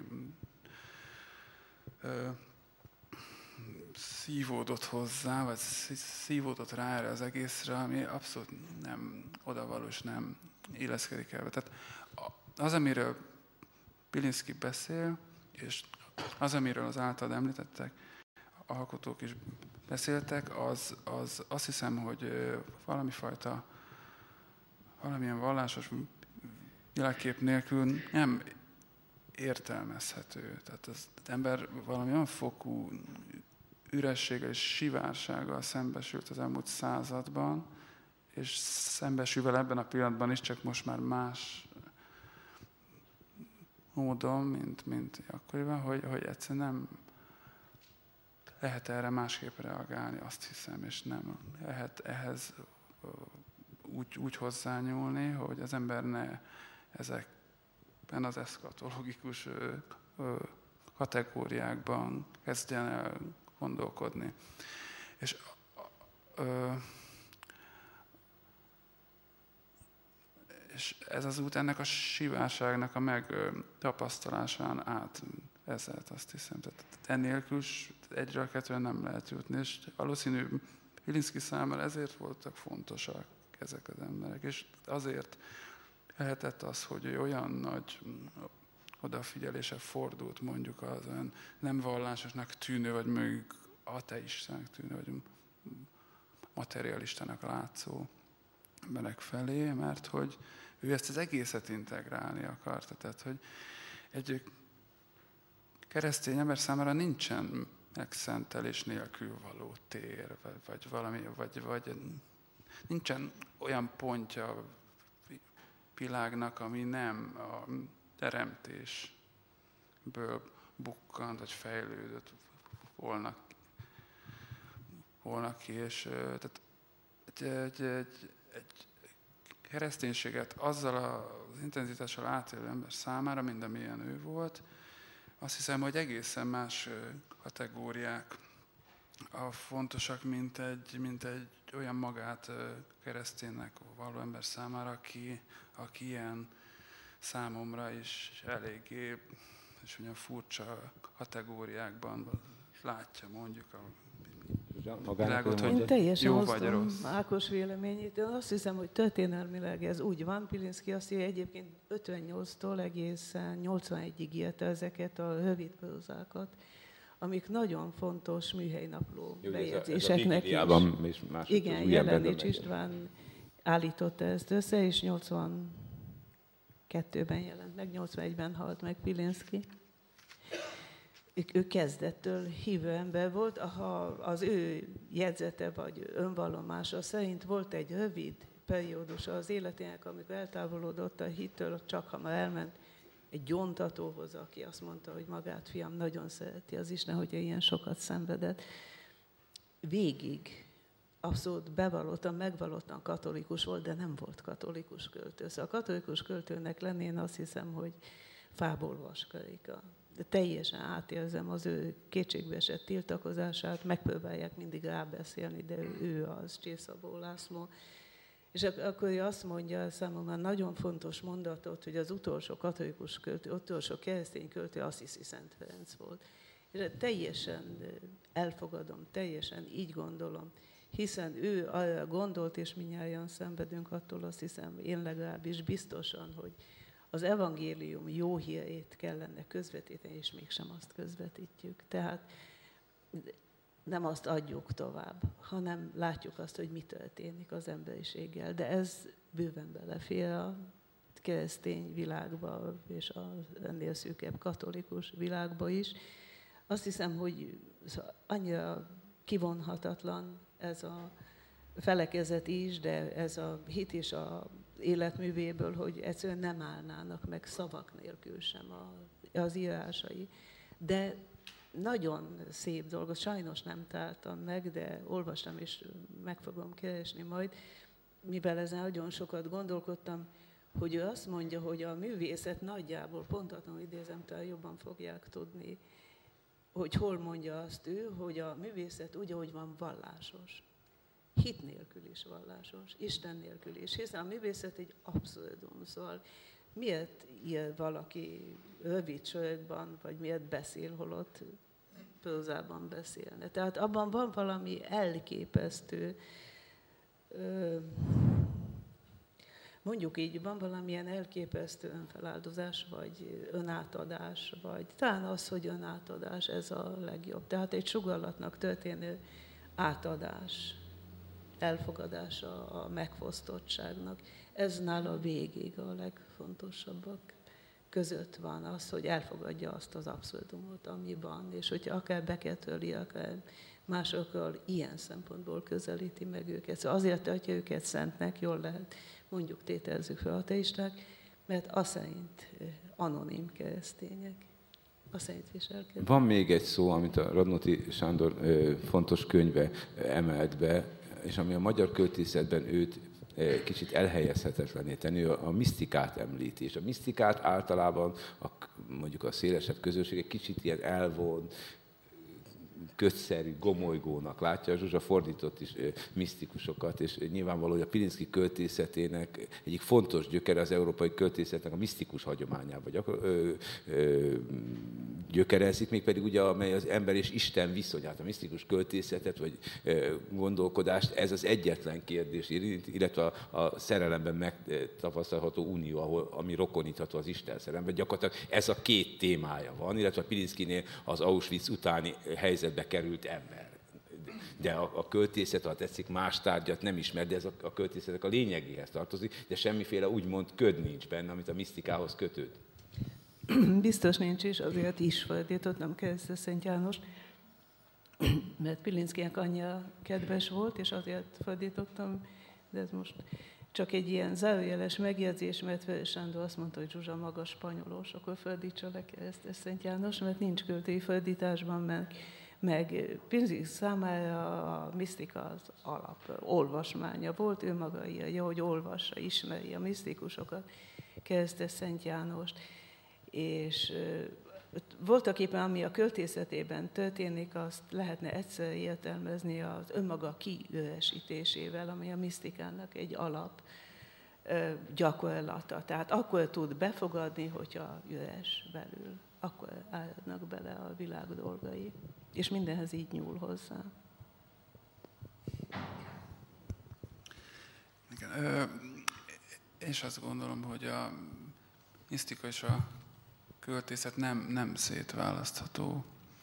ö, szívódott hozzá, vagy szívódott rá erre az egészre, ami abszolút nem odavaló, és nem illeszkedik el. Tehát az, amiről Pilinszky beszél, és az, amiről az általad említettek, alkotók is beszéltek, az, az azt hiszem, hogy valami fajta, valamilyen vallásos világkép nélkül nem értelmezhető. Tehát az ember valami olyan fokú ürességgel és sivársággal szembesült az elmúlt században, és szembesül vele ebben a pillanatban is, csak most már más módon, mint, mint akkoriban, hogy, hogy egyszerűen nem lehet erre másképp reagálni, azt hiszem, és nem lehet ehhez úgy, úgy hozzányúlni, hogy az ember ne ezekben az eszkatológikus kategóriákban kezdjen el gondolkodni. És ö, és ez az út ennek a sivárságnak a megtapasztalásán át vezet, azt hiszem. Tehát ennélkül egyről kettőre nem lehet jutni, és valószínű Pilinszky számára ezért voltak fontosak ezek az emberek, és azért lehetett az, hogy ő olyan nagy odafigyelése fordult mondjuk az olyan nem vallásosnak tűnő, vagy mondjuk ateistának tűnő, vagy materialistának látszó emberek felé, mert hogy ő ezt az egészet integrálni akarta. Tehát, hogy egy keresztény ember számára nincsen megszentelés nélkül való tér, vagy, vagy valami, vagy, vagy nincsen olyan pontja a világnak, ami nem a teremtésből bukkant, vagy fejlődött volna, volna ki, és tehát egy, egy, egy, egy kereszténységet azzal az intenzitással átélő ember számára, mint amilyen ő volt, azt hiszem, hogy egészen más kategóriák a fontosak, mint egy, mint egy olyan magát kereszténynek való ember számára, aki, aki ilyen számomra is eléggé, és olyan furcsa kategóriákban látja mondjuk a világot, hogy én teljesen jó vagy rossz. Ákos véleményét. Én azt hiszem, hogy történelmileg ez úgy van. Pilinszky azt írja, egyébként ötvennyolctól egészen nyolcvanegyig írta ezeket a rövid prózákat, amik nagyon fontos műhelynapló bejegyzéseknek is. is. Igen, Jelenics István állította ezt össze, és nyolcvankettőben jelent meg, nyolcvanegyben halt meg Pilinszky. Ő kezdettől hívő ember volt, ha az ő jegyzete vagy önvallomása szerint volt egy rövid periódus az életének, amikor eltávolodott a hittől, csak ha már elment egy gyóntatóhoz, aki azt mondta, hogy magát, fiam, nagyon szereti az Isten, hogyha ilyen sokat szenvedett. Végig abszolút bevallottan, megvallottan katolikus volt, de nem volt katolikus költő. Szóval a katolikus költőnek lenni, én azt hiszem, hogy fából vaskarika. De teljesen átérzem az ő kétségbeesett tiltakozását, megpróbálják mindig rábeszélni, de ő, ő az, Csészabó László. És akkor ő azt mondja számomra nagyon fontos mondatot, hogy az utolsó katolikus költő, utolsó keresztény költő Assisi Szent Ferenc volt. És teljesen elfogadom, teljesen így gondolom, hiszen ő arra gondolt, és mindnyájan szenvedünk attól, azt hiszem, én legalábbis biztosan, hogy az evangélium jó hírét kellene közvetíteni, és mégsem azt közvetítjük. Tehát nem azt adjuk tovább, hanem látjuk azt, hogy mi történik az emberiséggel. De ez bőven belefér a keresztény világba, és az ennél szűkebb katolikus világba is. Azt hiszem, hogy annyira kivonhatatlan ez a felekezet is, de ez a hit is az életművéből, hogy egyszerűen nem állnának meg szavak nélkül sem az írásai. De nagyon szép dolog, sajnos nem találtam meg, de olvastam és meg fogom keresni majd, mivel ezen nagyon sokat gondolkodtam, hogy ő azt mondja, hogy a művészet nagyjából, pontatlanul idézem, talán jobban fogják tudni, hogy hol mondja azt ő, hogy a művészet úgy, ahogy van, vallásos. Hit nélkül is vallásos, Isten nélkül is, hiszen a művészet egy abszurdum, szóval miért ír valaki rövid sorokban, vagy miért beszél, holott prózában beszélne. Tehát abban van valami elképesztő, mondjuk így, van valamilyen elképesztő önfeláldozás, vagy önátadás, vagy talán az, hogy önátadás, ez a legjobb. Tehát egy sugallатnak történő átadás, elfogadása a megfosztottságnak. Ez nála végig a legfontosabbak között van az, hogy elfogadja azt az abszurdumot, ami van, és hogyha akár Beckettől, akár másokkal ilyen szempontból közelíti meg őket. Szóval azért tartja őket szentnek, jól lehet, mondjuk tételezzük fel ateisták, mert azt szerint anonim keresztények. Azt szerint viselkednek. Van még egy szó, amit a Radnóti Sándor fontos könyve emelt be, és ami a magyar költészetben őt kicsit elhelyezhetetlené tenni, a misztikát említi. És a misztikát általában a, mondjuk a szélesebb közösség egy kicsit ilyen elvont, kötszerű, gomolygónak látja. Zsuzsa fordított is misztikusokat, és nyilvánvaló, hogy a Pilinszky költészetének egyik fontos gyökere az európai költészetnek a misztikus hagyományába gyökerezik, mégpedig ugye, amely az ember és Isten viszonyát, a misztikus költészetet, vagy gondolkodást, ez az egyetlen kérdés, illetve a, a szerelemben megtapasztalható unió, ahol, ami rokonítható az Isten szerelemben. Gyakorlatilag ez a két témája van, illetve a Pilinszkynél az Auschwitz utáni helyzetbe került ember. De a, a költészet, ha tetszik, más tárgyat nem ismer, de ez a, a költészetek a lényegéhez tartozik, de semmiféle úgymond köd nincs benne, amit a misztikához kötőd. Biztos nincs is, azért is fordítottam Keresztes Szent János, mert Pilinszkynek annyira kedves volt, és azért fordítottam, de ez most csak egy ilyen zárójeles megjegyzés, mert Vörös Sándor azt mondta, hogy Zsuzsa maga spanyolos, akkor fordítsa le Keresztes Szent János, mert nincs költői fordításban, meg, meg Pilinszky számára a misztika az alap olvasmánya volt, ő maga írja, hogy olvassa, ismeri a misztikusokat, Keresztes Szent Jánost. És voltak éppen, ami a költészetében történik, azt lehetne egyszer értelmezni az önmaga kiüresítésével, ami a misztikának egy alap gyakorlata. Tehát akkor tud befogadni, hogyha üres belül, akkor állnak bele a világ dolgai. És mindenhez így nyúl hozzá. Igen, ö, én is azt gondolom, hogy a misztika és a költészet nem, nem szétválasztható.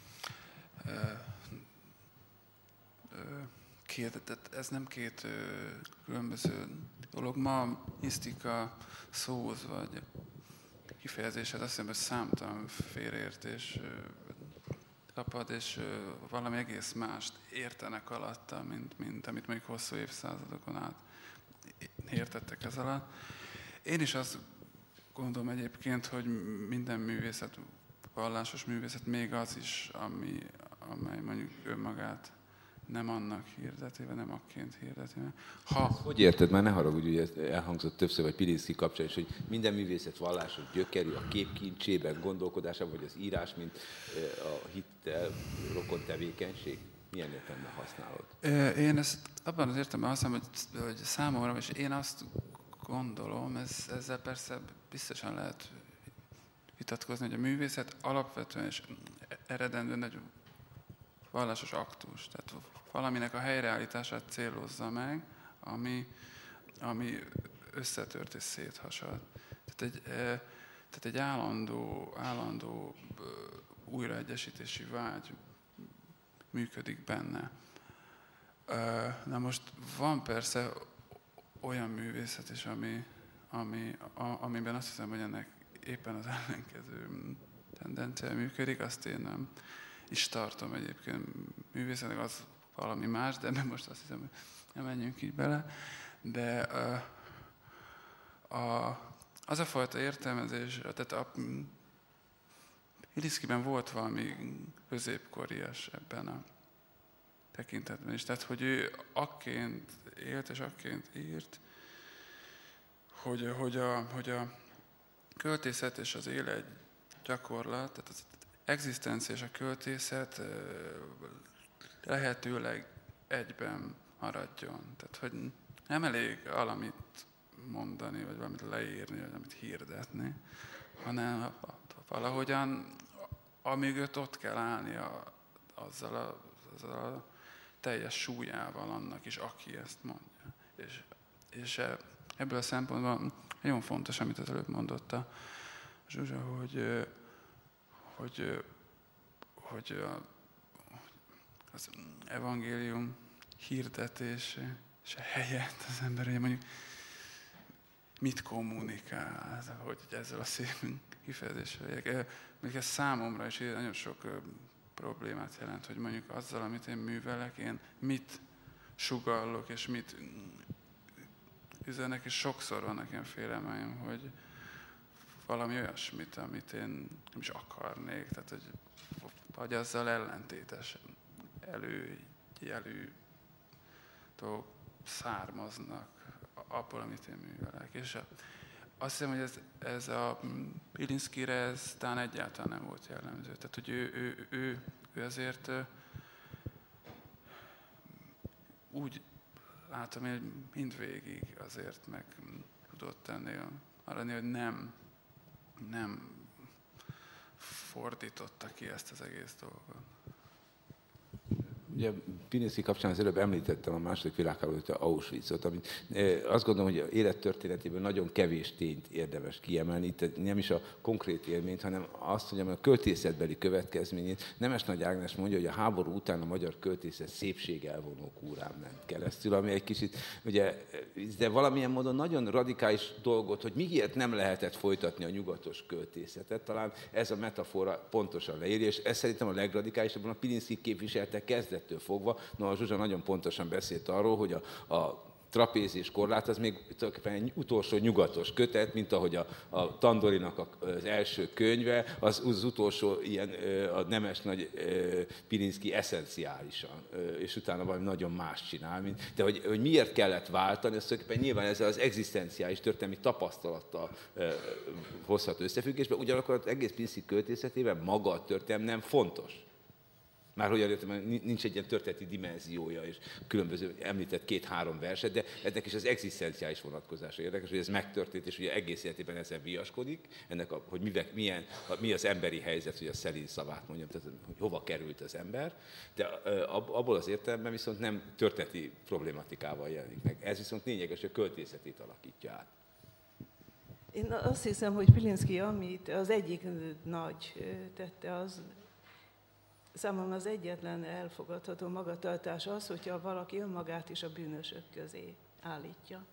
Két, ez nem két különböző dolog. Ma a misztika szóhoz vagy kifejezéshez azt hiszem, hogy számtalan félreértés tapad, és valami egész mást értenek alatta, mint, mint amit mondjuk hosszú évszázadokon át értettek ez alatt. Én is azt gondolom egyébként, hogy minden művészet, vallásos művészet, még az is, ami, amely mondjuk önmagát nem annak hirdetéve, nem akként hirdetéve. Ha... Hogy érted? Már ne haragudj, hogy ez elhangzott többször, vagy Pilinszky kapcsán is, hogy minden művészet vallásos gyökerű a képkincsében, gondolkodásában, vagy az írás, mint a hittel rokon tevékenység. Milyen értelemben használod? Én ezt abban az értelemben használom, hogy, hogy számomra, és én azt gondolom, ez, ezzel persze biztosan lehet vitatkozni, hogy a művészet alapvetően és eredendően egy vallásos aktus. Tehát valaminek a helyreállítását célozza meg, ami, ami összetört és széthasad. Tehát egy, tehát egy állandó, állandó újraegyesítési vágy működik benne. Na most van persze olyan művészet is, ami, ami, a, amiben azt hiszem, hogy ennek éppen az ellenkező tendencia működik, azt én nem is tartom egyébként művészetnek, az valami más, de most azt hiszem, hogy nem menjünk így bele. De a, a, az a fajta értelmezés, tehát a Pilinszkyben volt valami középkorias ebben a tekintetben is. Tehát, hogy ő akként élt és akként írt, hogy, hogy, a, hogy a költészet és az élet gyakorlat, tehát az egzisztencia és a költészet lehetőleg egyben maradjon. Tehát, hogy nem elég valamit mondani, vagy valamit leírni, vagy valamit hirdetni, hanem valahogyan amíg ott kell állni a, azzal, a, azzal a teljes súlyával annak is, aki ezt mondja. És, és ebből a szempontból nagyon fontos, amit az előbb mondott a Zsuzsa, hogy, hogy, hogy az evangélium hirdetése és a helyet az ember, hogy mondjuk mit kommunikál, hogy ezzel a szép kifejezéssel. Még ez számomra is nagyon sok problémát jelent, hogy mondjuk azzal, amit én művelek, én mit sugallok, és mit üzenek, és sokszor vannak ilyen félelmeim, hogy valami olyasmit, amit én nem is akarnék, tehát hogy, hogy azzal ellentétesen előjelű dolgok származnak abból, amit én művelek. És azt hiszem, hogy ez, ez a Pilinszkyre ez talán egyáltalán nem volt jellemző. Tehát, hogy ő, ő, ő, ő azért úgy látom, hogy mindvégig azért meg tudott tenni arra, hogy nem, nem fordította ki ezt az egész dolgot. Ugye Pilinszky kapcsán az előbb említettem a második világháború előtt Auschwitzot, amit azt gondolom, hogy élettörténetében nagyon kevés tényt érdemes kiemelni, itt nem is a konkrét élményt, hanem azt, hogy a költészetbeli következményét. Nemes Nagy Ágnes mondja, hogy a háború után a magyar költészet szépségelvonó kúrán ment keresztül, ami egy kicsit, ugye, de valamilyen módon nagyon radikális dolgot, hogy miért nem lehetett folytatni a nyugatos költészetet, talán ez a metafora pontosan leírja, és ez szerintem a legradikálisabban a Pilinszky képviselte kezdet fogva. No, a Zsuzsa nagyon pontosan beszélt arról, hogy a, a trapéz és korlát az még tulajdonképpen egy utolsó nyugatos kötet, mint ahogy a, a Tandorinak az első könyve, az, az utolsó ilyen a Nemes Nagy Pilinszky eszenciálisan, és utána valami nagyon más csinál. Mint, de hogy, hogy miért kellett váltani, az tulajdonképpen nyilván ezzel az egzisztenciális történelmi tapasztalattal hozhat összefüggésbe, ugyanakkor az egész Pilinszky költészetében maga a történelem nem fontos. Már hogy értem, nincs egy ilyen történeti dimenziója, és különböző említett két-három verset, de ennek is az egzisztenciális vonatkozása érdekes, hogy ez megtörtént, és ugye egész életében ezzel viaskodik, ennek a, hogy mivel, milyen, mi az emberi helyzet, hogy a Szelin szavát mondjam, tehát hogy hova került az ember, de abból az értelemben viszont nem történeti problématikával jelenik meg. Ez viszont lényeges, hogy a költészetét alakítja át. Én azt hiszem, hogy Pilinszky, amit az egyik nagy tette, az számomra az egyetlen elfogadható magatartás az, hogyha valaki önmagát is a bűnösök közé állítja.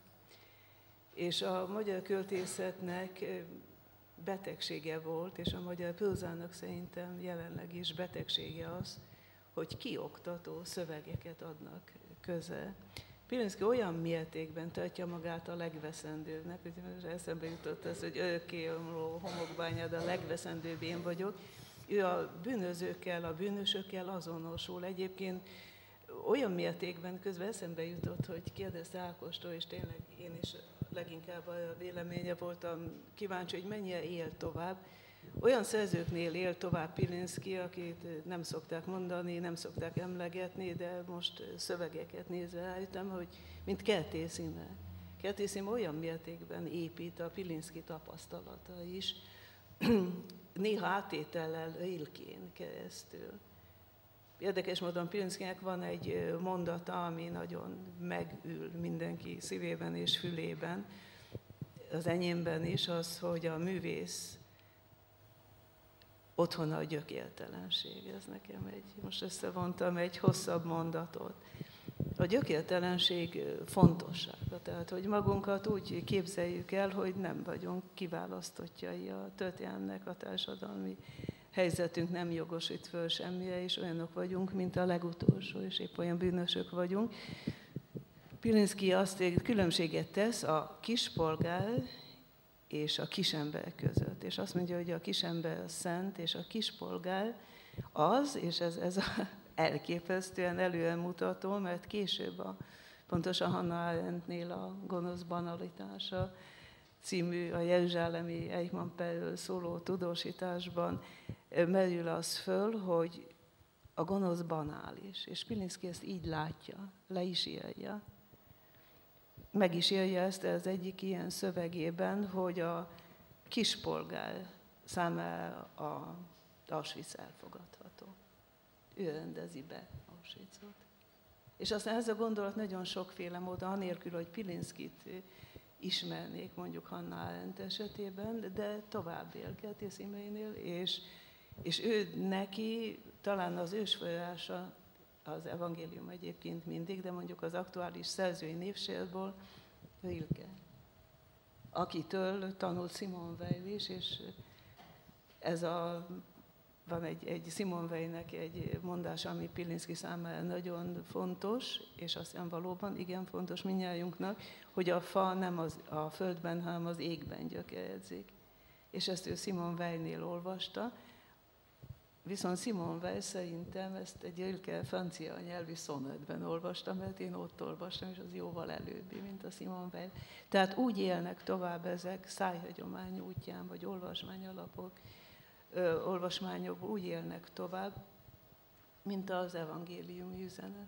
És a magyar költészetnek betegsége volt, és a magyar prózának szerintem jelenleg is betegsége az, hogy kioktató szövegeket adnak köze. Pilinszky olyan mértékben tartja magát a legveszendőbbnek, hogy eszembe jutott az, hogy örökkéomló homokbányád, a legveszendőbb én vagyok. Ő a bűnözőkkel, a bűnösökkel azonosul. Egyébként olyan mértékben közben eszembe jutott, hogy kérdezte Ákostól, és tényleg én is leginkább a véleménye voltam kíváncsi, hogy mennyire él tovább. Olyan szerzőknél él tovább Pilinszky, akit nem szokták mondani, nem szokták emlegetni, de most szövegeket nézve rájöttem, hogy mint Kertész Imre. Kertész Imre olyan mértékben épít a Pilinszky tapasztalata is, néha átétellel Rilkén keresztül. Érdekes módon Pilinszkynek van egy mondata, ami nagyon megül mindenki szívében és fülében, az enyémben is, az, hogy a művész otthona a gyökértelenség. Ez nekem egy, most összevontam egy hosszabb mondatot. A gyökértelenség fontossága, tehát hogy magunkat úgy képzeljük el, hogy nem vagyunk kiválasztottjai a történelmnek, a társadalmi helyzetünk nem jogosít föl semmire, és olyanok vagyunk, mint a legutolsó, és épp olyan bűnösök vagyunk. Pilinszky azt különbséget tesz a kispolgár és a kisember között. És azt mondja, hogy a kisember szent, és a kispolgár az, és ez, ez a elképesztően előremutató, mert később, a, pontosan Hannah Arendtnél a Gonosz banalitása című, a jeruzsálemi Eichmann perről szóló tudósításban merül az föl, hogy a gonosz banális, és Pilinszky ezt így látja, le is írja. Meg is írja ezt az egyik ilyen szövegében, hogy a kispolgár számára a Auschwitz elfogadható. Ő rendezi be Auschwitzot. És aztán ez a gondolat nagyon sokféle módon, anélkül, hogy Pilinszkyt ismernék mondjuk Hannah Arendt esetében, de tovább él Kertész Imrénél, és, és ő neki talán az ősforrása az evangélium egyébként mindig, de mondjuk az aktuális szerzői névsorból Rilke, akitől tanult Simone Weil is, és ez a, van egy, egy Simone Weilnek egy mondás, ami Pilinszky számára nagyon fontos, és aztán valóban igen fontos mindnyájunknak, hogy a fa nem az, a földben, hanem az égben gyökeredzik. És ezt ő Simone Weilnél olvasta, viszont Simone Weil szerintem ezt egy Rilke francia nyelvű szonetben olvastam, mert én ott olvastam, és az jóval előbbi, mint a Simone Weil. Tehát úgy élnek tovább ezek szájhagyomány útján, vagy olvasmány alapok, ö, olvasmányok úgy élnek tovább, mint az evangéliumi üzenet.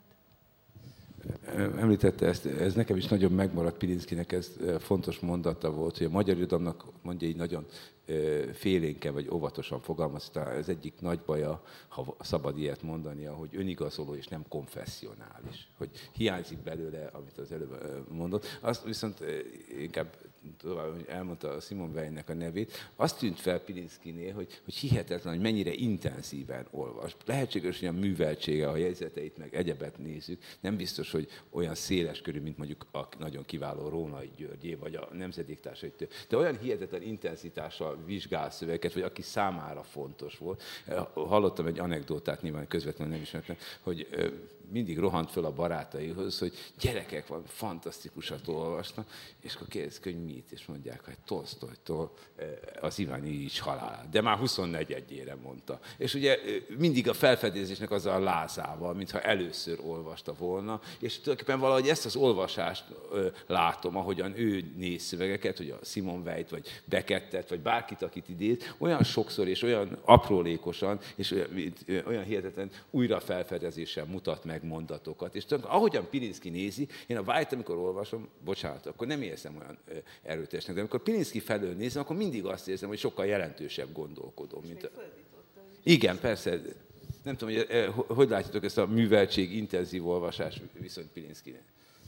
Említette ezt, ez nekem is nagyon megmaradt Pilinszkynek, ez fontos mondata volt, hogy a magyar irodalomnak, mondja így nagyon félénken vagy óvatosan fogalmazta, ez egyik nagy baja, ha szabad ilyet mondania, hogy önigazoló és nem konfesszionális, hogy hiányzik belőle, amit az előbb mondott. Azt viszont inkább tovább, hogy elmondta a Simone Weilnek a nevét, azt tűnt fel Pilinszkynél, hogy, hogy hihetetlen, hogy mennyire intenzíven olvas. Lehetséges, hogy a műveltsége, a jegyzeteit meg egyebet nézzük, nem biztos, hogy olyan széles körű, mint mondjuk a nagyon kiváló Rónai Györgyé, vagy a nemzedéktársai, de olyan hihetetlen intenzitással vizsgál szövegeket, vagy aki számára fontos volt. Hallottam egy anekdótát, nyilván közvetlenül nem ismertem, hogy mindig rohant föl a barátaihoz, hogy gyerekek, van, fantasztikusat olvasnak, és akkor kérdezik, hogy mit, és mondják, hogy Tolsztojtól az Iván Iljics halálát. De már huszonnegyedjére mondta. És ugye mindig a felfedezésnek az a lázával, mintha először olvasta volna, és tulajdonképpen valahogy ezt az olvasást látom, ahogyan ő néz szövegeket, hogy a Simone Weilt, vagy Beckettet, vagy bárkit, akit idéz, olyan sokszor, és olyan aprólékosan, és olyan, olyan hihetetlen újrafelfedezéssel mutat meg mondatokat. És ahogyan Pilinszky nézi, én a Weilt, amikor olvasom, bocsánat, akkor nem érzem olyan erőteljesnek, de amikor Pilinszky felől nézem, akkor mindig azt érzem, hogy sokkal jelentősebb gondolkodom. Mint a... Igen, persze. Nem tudom, hogy hogy látjátok ezt a műveltség, intenzív olvasás viszont Pilinszkynek?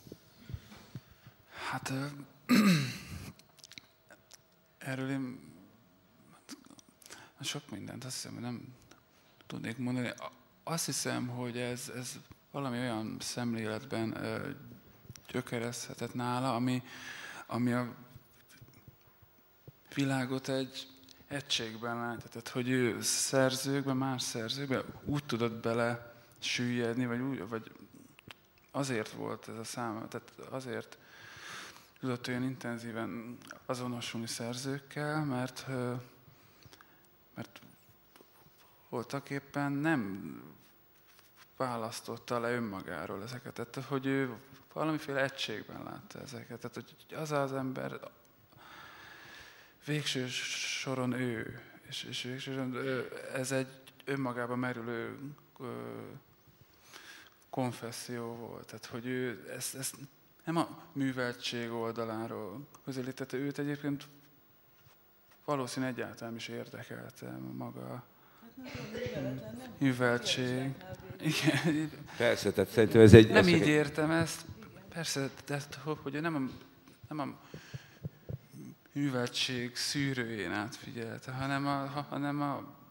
Hát erről én sok mindent azt hiszem, hogy nem tudnék mondani. Azt hiszem, hogy ez, ez valami olyan szemléletben gyökerezhetett nála, ami, ami a világot egy egységben látja. Tehát, hogy ő szerzőkben, más szerzőkben úgy tudott bele süllyedni, vagy, úgy, vagy azért volt ez a száma, tehát azért tudott olyan intenzíven azonosulni szerzőkkel, mert, mert voltak éppen nem választotta le önmagáról ezeket. Tehát, hogy ő valamiféle egységben látta ezeket. Tehát, hogy az az ember végső soron ő, és, és végső soron ő, ez egy önmagában merülő ö, konfesszió volt. Tehát, hogy ő ezt, ezt nem a műveltség oldaláról közelítette, őt egyébként valószínűleg egyáltalán is érdekelte maga műveltség. Igen. Persze, tehát szerintem ez egy... Nem így értem ezt. Persze, de hogy nem a, nem a műveltség szűrőjén átfigyelte, hanem a, hanem a,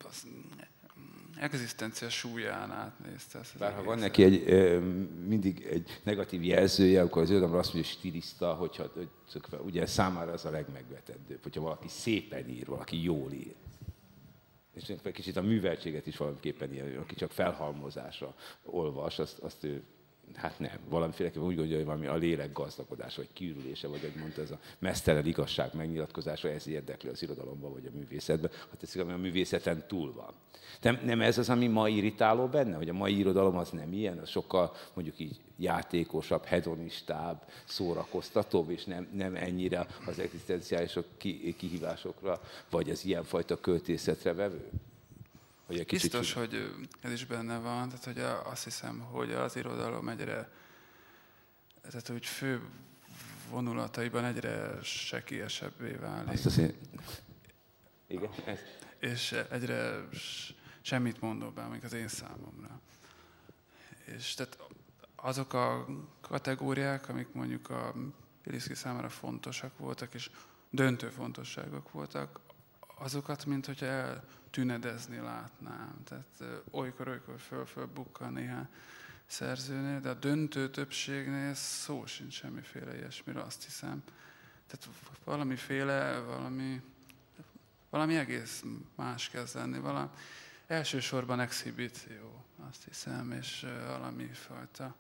az egzisztencia súlyán átnézte ezt. Bár ha van neki egy, mindig egy negatív jelzője, akkor az irodalomra azt mondja, hogy stiliszta, hogyha ugye számára az a legmegvetendőbb, hogyha valaki szépen ír, valaki jól ír. És kicsit a műveltséget is valamiképpen ír, aki csak felhalmozásra olvas, azt, azt ő, hát nem, valamiféleképpen úgy gondolja, hogy valami a lélek gazdagodása, vagy kiürülése, vagy hogy mondta, ez a meztelen igazság megnyilatkozása, ez érdekli az irodalomban, vagy a művészetben, ha teszik, ami a művészeten túl van. Nem, nem ez az, ami ma irritáló benne, hogy a mai irodalom az nem ilyen, az sokkal mondjuk így játékosabb, hedonistább, szórakoztatóbb, és nem, nem ennyire az egzisztenciális kihívásokra, vagy az ilyenfajta költészetre vevő? Hogy biztos, kicsit... hogy ez is benne van, tehát hogy azt hiszem, hogy az irodalom egyre, tehát hogy fő vonulataiban egyre sekélyesebbé válik. Azt hiszem, igen. És egyre semmit mondóbbá, még az én számomra. És tehát azok a kategóriák, amik mondjuk a Pilinszky számára fontosak voltak, és döntő fontosságok voltak, azokat, mint hogyha eltünedezni látnám. Tehát olykor-olykor föl-föl bukkan néhány szerzőnél, de a döntő többségnél szó sincs semmiféle ilyesmire, azt hiszem. Tehát valamiféle, valami, valami egész más kezd lenni. Valami, elsősorban exhibíció, azt hiszem, és valami fajta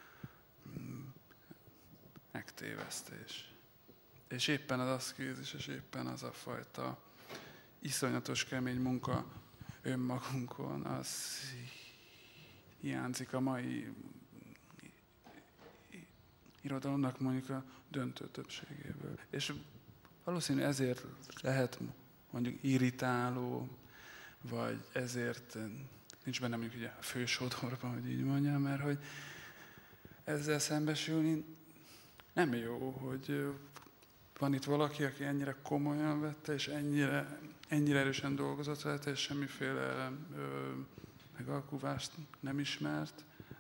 megtévesztés. És éppen az aszkézis, és éppen az a fajta iszonyatos kemény munka önmagunkon, az hiányzik a mai irodalomnak mondjuk a döntő többségéből. És valószínű ezért lehet mondjuk irritáló, vagy ezért nincs benne mondjuk ugye a fősodorban, hogy így mondjam, mert hogy ezzel szembesülni nem jó, hogy van itt valaki, aki ennyire komolyan vette, és ennyire, ennyire erősen dolgozott rajta, és semmiféle ö, megalkuvást nem ismert.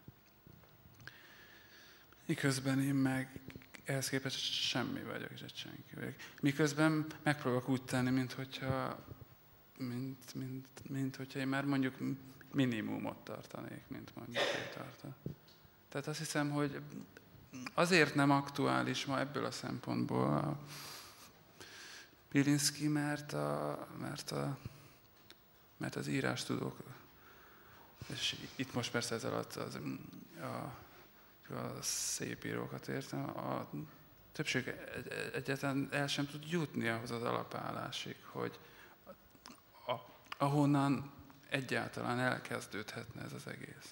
Miközben én meg ehhez képest semmi vagyok, és egy senki vagyok. Miközben megpróbálok úgy tenni, mint hogyha, mint, mint, mint hogyha én már mondjuk minimumot tartanék, mint mondjuk ő tartott. Tehát azt hiszem, hogy azért nem aktuális ma ebből a szempontból a Pilinszky, mert, a, mert, a, mert az írástudók, és itt most persze ez alatt az, a, a szép írókat értem, a többség egyáltalán el sem tud jutni ahhoz az alapállásig, hogy a, ahonnan egyáltalán elkezdődhetne ez az egész.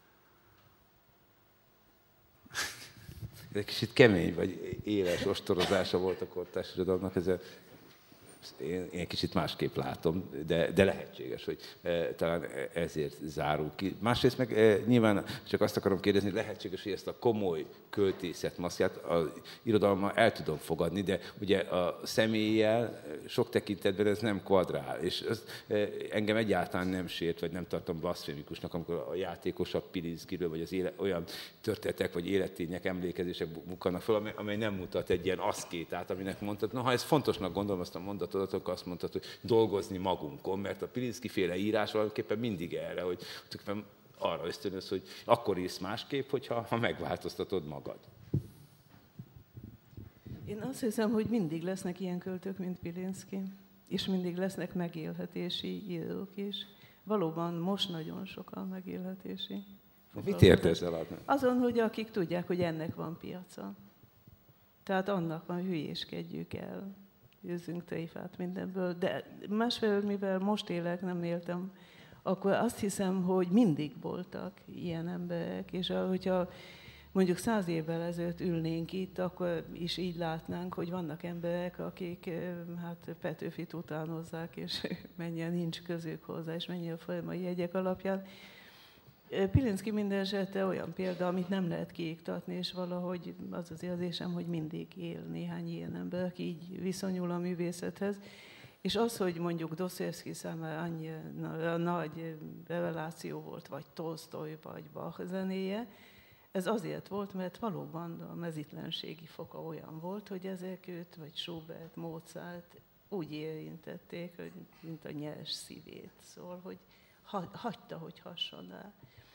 Ez egy kicsit kemény, vagy éles ostorozása volt a kortárs irodalomnak, ez a, én, én kicsit másképp látom, de, de lehetséges, hogy e, talán ezért zárul ki. Másrészt meg e, nyilván csak azt akarom kérdezni, lehetséges, hogy ezt a komoly költészet masszját az irodalommal el tudom fogadni, de ugye a személlyel sok tekintetben ez nem kvadrál, és az, e, engem egyáltalán nem sért, vagy nem tartom blaszfémikusnak, amikor a játékosabb Pilinszkyről, vagy az éle, olyan történetek, vagy élettények, emlékezések bukkannak fel, amely, amely nem mutat egy ilyen aszkétát, aminek mondtad, na ha ez fontosnak gondolom azt a mondatot, akkor azt mondtad, hogy dolgozni magunkon, mert a Pilinszky-féle írás valamiképpen mindig erre, hogy arra ösztönöz, hogy akkor írsz másképp, hogyha ha megváltoztatod magad. Én azt hiszem, hogy mindig lesznek ilyen költők, mint Pilinszky, és mindig lesznek megélhetési írók is. Valóban most nagyon sokan megélhetési. Mit ért ezzel adni? Azon, hogy akik tudják, hogy ennek van piaca. Tehát annak van, hülyéskedjük el. Győzzünk tréfát mindenből. De másfelől, mivel most élek, nem éltem, akkor azt hiszem, hogy mindig voltak ilyen emberek, és hogyha mondjuk száz évvel ezelőtt ülnénk itt, akkor is így látnánk, hogy vannak emberek, akik hát Petőfit utánozzák, és mennyien nincs közük hozzá, és mennyien folyamai jegyek alapján. Pilinszky minden esetre olyan példa, amit nem lehet kiiktatni, és valahogy az az érzésem, hogy mindig él néhány ilyen ember, aki így viszonyul a művészethez. És az, hogy mondjuk Dostoyevsky számára annyi nagy reveláció volt, vagy Tolsztoj, vagy Bach zenéje, ez azért volt, mert valóban a mezítlenségi foka olyan volt, hogy ezek őt, vagy Schubert, Mozart úgy érintették, hogy mint a nyers szívét, szóval, hogy hagyta, hogy hasson el.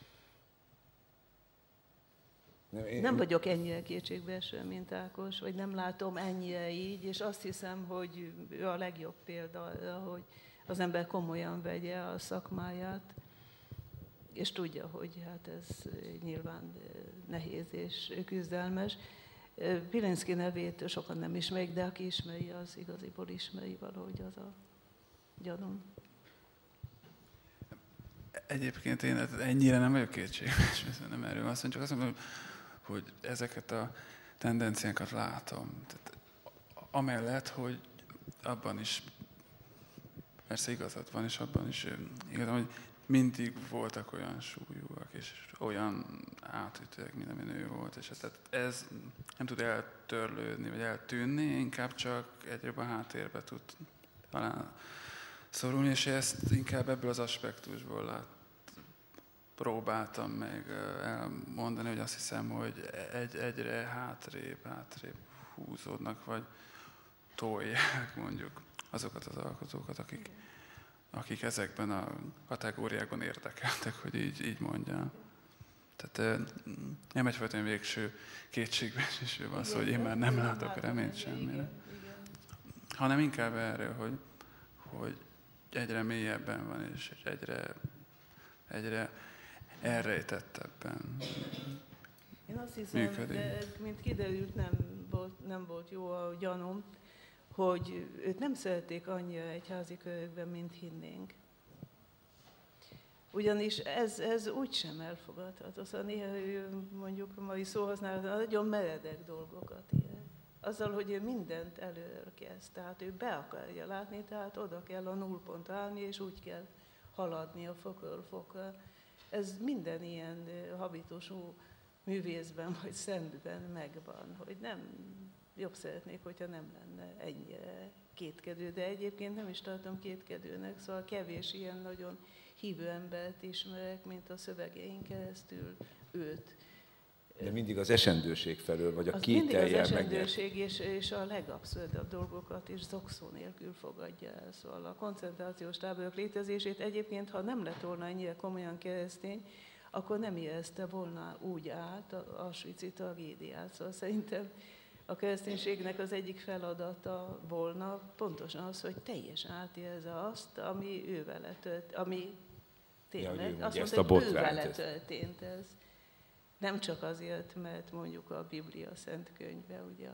Nem, én... nem vagyok ennyire kétségbeeső, mint Ákos, vagy nem látom ennyire így, és azt hiszem, hogy ő a legjobb példa arra, hogy az ember komolyan vegye a szakmáját, és tudja, hogy hát ez nyilván nehéz és küzdelmes. Pilinszky nevét sokan nem ismerik, de aki ismeri, az igaziból ismeri valahogy, az a gyanúm. Egyébként én ennyire nem vagyok kétséges, nem erről van szó, csak azt mondom, hogy ezeket a tendenciákat látom. Tehát amellett, hogy abban is, persze igazad van, és abban is igazad, hogy mindig voltak olyan súlyúak, és olyan átütőek, mint ami nő volt, és tehát ez nem tud eltörlődni, vagy eltűnni, inkább csak egyre a háttérbe tud talán szorulni, és ezt inkább ebből az aspektusból lát, próbáltam meg elmondani, hogy azt hiszem, hogy egy, egyre hátrébb, hátrébb húzódnak, vagy tolják mondjuk azokat az alkotókat, akik, akik ezekben a kategóriákban érdekeltek, hogy így, így mondjam. Tehát nem egyfajta végső kétségbeesésről van szó, hogy én már nem látok reményt semmire, hanem inkább erről, hogy, hogy egyre mélyebben van, és egyre, egyre elrejtettebben Én azt hiszem, működik. De mint kiderült, nem volt, nem volt jó a gyanúm, hogy őt nem szerették annyira egyházi körökben, mint hinnénk. Ugyanis ez, ez úgysem elfogadható. Szóval néha ő, mondjuk mai szóhasználata, nagyon meredek dolgokat ír. Azzal, hogy ő mindent előről kezd, tehát ő be akarja látni, tehát oda kell a nullpontra állni, és úgy kell haladni a fokról fokra. Ez minden ilyen habitusú művészben vagy szentben megvan, hogy nem jobb szeretnék, hogyha nem lenne ennyire kétkedő, de egyébként nem is tartom kétkedőnek, szóval kevés ilyen nagyon hívő embert ismerek, mint a szövegeink keresztül őt. De mindig az esendőség felől, vagy a az kételjel mindig az meg... esendőség, és, és a legabszurdabb dolgokat is zokszó nélkül fogadja el. Szóval a koncentrációs táborok létezését egyébként, ha nem lett volna ennyire komolyan keresztény, akkor nem érezte volna úgy át a auschwitzi tragédiát. Szóval szerintem a kereszténységnek az egyik feladata volna pontosan az, hogy teljesen átérezze azt, ami ő vele történt, ami tényleg, ja, azt mondta, hogy ő vele történt ez. Nem csak azért, mert mondjuk a Biblia szent könyve, ugye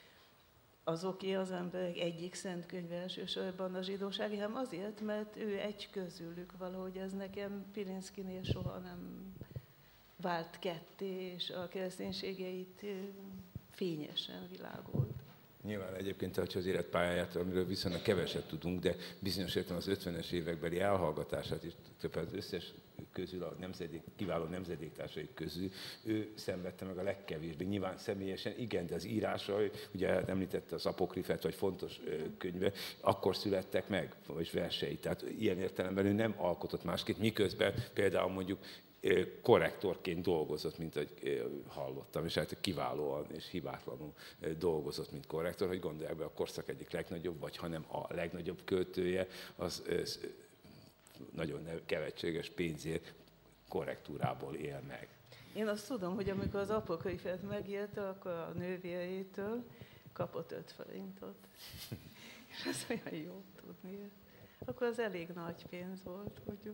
azoké az emberek egyik szent könyve elsősorban a zsidóság, hanem azért, mert ő egy közülük valahogy, ez nekem Pilinszkynél soha nem vált ketté, és a kereszténységeit fényesen világolt. Nyilván egyébként az életpályáját, amiről viszonylag keveset tudunk, de bizonyos értelemben az ötvenes évekbeli elhallgatását is, többet az összes közül, a nemzedék, kiváló nemzedéktársai közül, ő szenvedte meg a legkevésbé. Nyilván személyesen igen, de az írása, ugye említette az apokrifet, vagy fontos könyve, akkor születtek meg, vagy versei. Tehát ilyen értelemben ő nem alkotott másképp, miközben például mondjuk korrektorként dolgozott, mint ahogy hallottam, és hát kiválóan és hibátlanul dolgozott, mint korrektor, hogy gondolják be, a korszak egyik legnagyobb, vagy hanem a legnagyobb költője, az, az nagyon kevetséges pénzért korrektúrából él meg. Én azt tudom, hogy amikor az apokrifet megírta, akkor a nővérétől kapott öt forintot. És ez olyan jó tudni. Akkor az elég nagy pénz volt, mondjuk.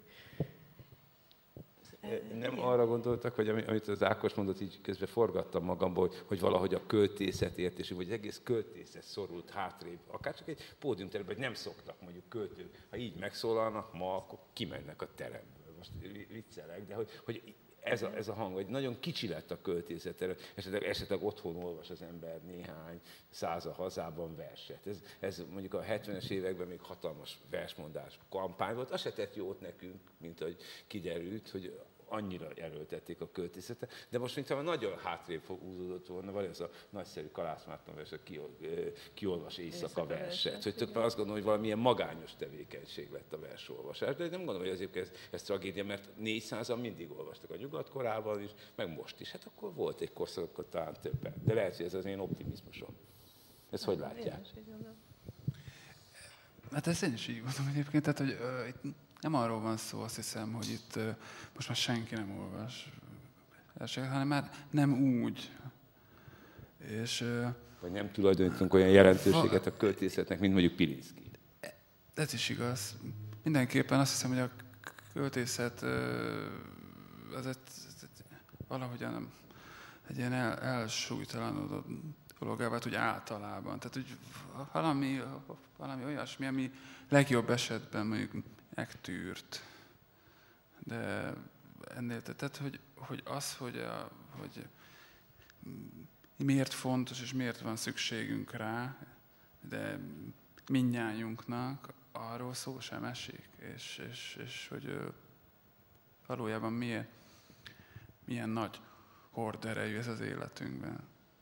Nem igen. Arra gondoltak, hogy amit az Ákos mondott, így közben forgattam magamból, hogy, hogy valahogy a költészetért, és vagy egész költészet szorult hátrébb. Akár csak egy pódiumteremben, hogy nem szoktak mondjuk költők, ha így megszólalnak ma, akkor kimennek a teremből. Most viccelek, de hogy, hogy ez, a, ez a hang, hogy nagyon kicsi lett a költészet, esetleg, esetleg otthon olvas az ember néhány száz a hazában verset. Ez, ez mondjuk a hetvenes években még hatalmas versmondás kampány volt, az se tett jót nekünk, mint ahogy kiderült, hogy annyira erőltették a költészetet, de most mintha nagyon hátrébb húzódott volna, van ez a nagyszerű Kalász Márton vers, kiolvas éjszaka verset, hogy többben azt gondolom, hogy valamilyen magányos tevékenység lett a versolvasás, de nem gondolom, hogy azért ez, ez tragédia, mert négyszázan mindig olvastak a nyugatkorában is, meg most is, hát akkor volt egy korszak, akkor talán többen, de lehet, hogy ez az én optimizmusom. Ezt hogy látják? Hát ezt én is így gondolom egyébként, tehát, hogy uh, itt nem arról van szó, azt hiszem, hogy itt uh, most már senki nem olvas verset, hanem már nem úgy. És, uh, vagy nem tulajdonítunk olyan jelentőséget a költészetnek, mint mondjuk Pilinszky. Ez is igaz. Mindenképpen azt hiszem, hogy a költészet uh, az egy, valahogyan egy ilyen el, elsúlytalanodott dologá vált, úgy általában. Tehát úgy valami, valami olyasmi, ami legjobb esetben mondjuk megtűrt. De ennél, tehát hogy, hogy az, hogy, a, hogy miért fontos és miért van szükségünk rá, de mindnyájunknak arról szó sem esik. És, és, és hogy valójában milyen, milyen nagy horderejű ez az életünkben.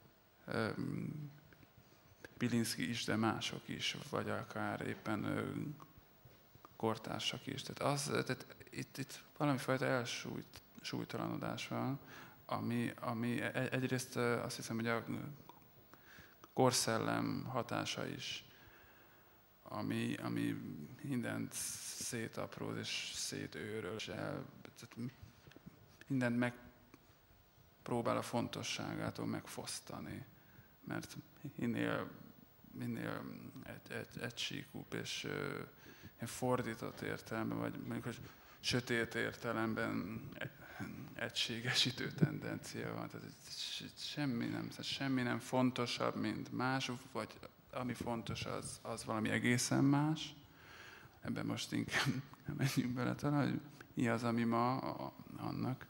Pilinszky is, de mások is, vagy akár éppen kortársak is. Tehát, az, tehát itt, itt valamifajta elsúlytalanodás van, ami, ami egyrészt azt hiszem, hogy a korszellem hatása is, ami, ami mindent szétapróz és szétőröl, és el, mindent megpróbál a fontosságától megfosztani. Mert minél, minél egy, egy, egysíkúbb és uh, fordított értelemben, vagy mondjuk, hogy sötét értelemben egységesítő tendencia van. Tehát semmi nem, semmi nem fontosabb, mint más, vagy ami fontos, az, az valami egészen más. Ebben most inkább nem menjünk bele talán, hogy mi az, ami ma a, annak,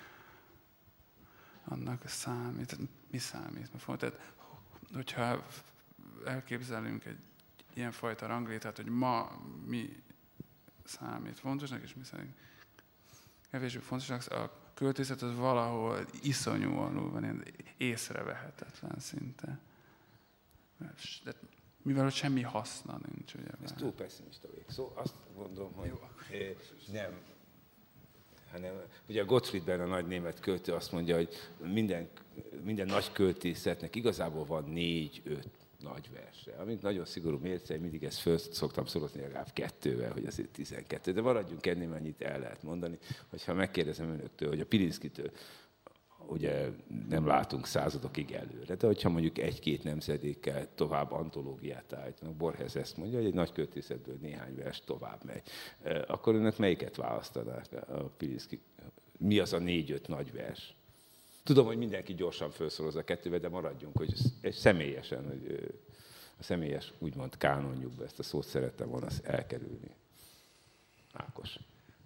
annak számít. Mi számít? Tehát, hogyha elképzelünk egy ilyenfajta ranglétát, hogy ma mi számít fontosnak, és mi szerint kevésbé fontosnak, a költészet az valahol iszonyú alul van, ilyen észrevehetetlen szinte. De mivel hogy semmi haszna nincs. Ugye, ez túl pessimista végig. Szóval azt gondolom, hogy jó, nem, hanem ugye a Gottfried a nagy német költő azt mondja, hogy minden, minden nagy költészetnek igazából van négy-öt nagy verse. Amint nagyon szigorú mérce, mindig ezt föl szoktam szorozni legalább kettővel, hogy azért tizenkettő. De maradjunk ennél, mennyit el lehet mondani, hogyha megkérdezem önöktől, hogy a Pilinszkytől ugye nem látunk századokig előre, de hogyha mondjuk egy-két nemzedékkel tovább antológiát állítanak, Borges ezt mondja, hogy egy nagy költészetből néhány vers tovább megy, akkor önök melyiket választanák a Pilinszky? Mi az a négy-öt nagy vers? Tudom, hogy mindenki gyorsan felszorozza a kettővel, de maradjunk, hogy egy személyesen, hogy a személyes úgymond kánonjukba ezt a szót szerettem volna elkerülni. Ákos.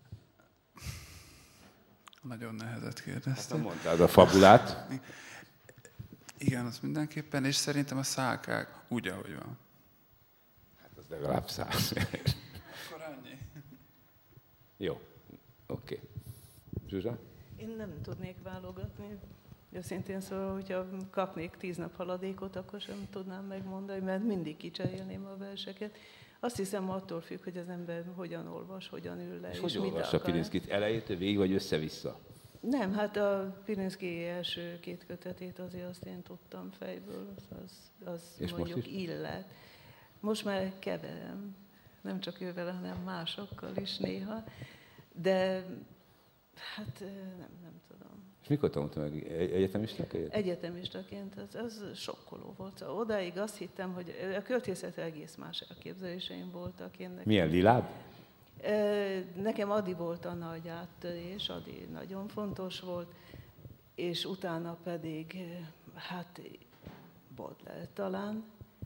Nagyon nehezet kérdezte. Hát mondtad a fabulát. Igen, az mindenképpen, és szerintem a szálkák úgy, ahogy van. Hát az legalább száz. Akkor annyi. Jó, oké. Okay. Zsuzsa? Én nem tudnék válogatni. Őszintén szóval, hogyha kapnék tíz nap haladékot, akkor sem tudnám megmondani, mert mindig kicserélném a verseket. Azt hiszem, attól függ, hogy az ember hogyan olvas, hogyan ül le. És, és hogy mit olvassa Pilinszkyt? Elejétől végig, vagy össze-vissza? Nem, hát a Pilinszky első két kötetét azért azt én tudtam fejből, az, az mondjuk illet. Most már keverem, nem csak ővel, hanem másokkal is néha, de hát nem, nem tudom. És mikor tanultam meg? Egyetemistaként? Egyetemistaként, az, az sokkoló volt. Odáig azt hittem, hogy a költészetre egész más elképzeléseim voltak. Én nekem, milyen liláb? Nekem Ady volt a nagy áttörés, Ady nagyon fontos volt, és utána pedig, hát Baudelaire talán,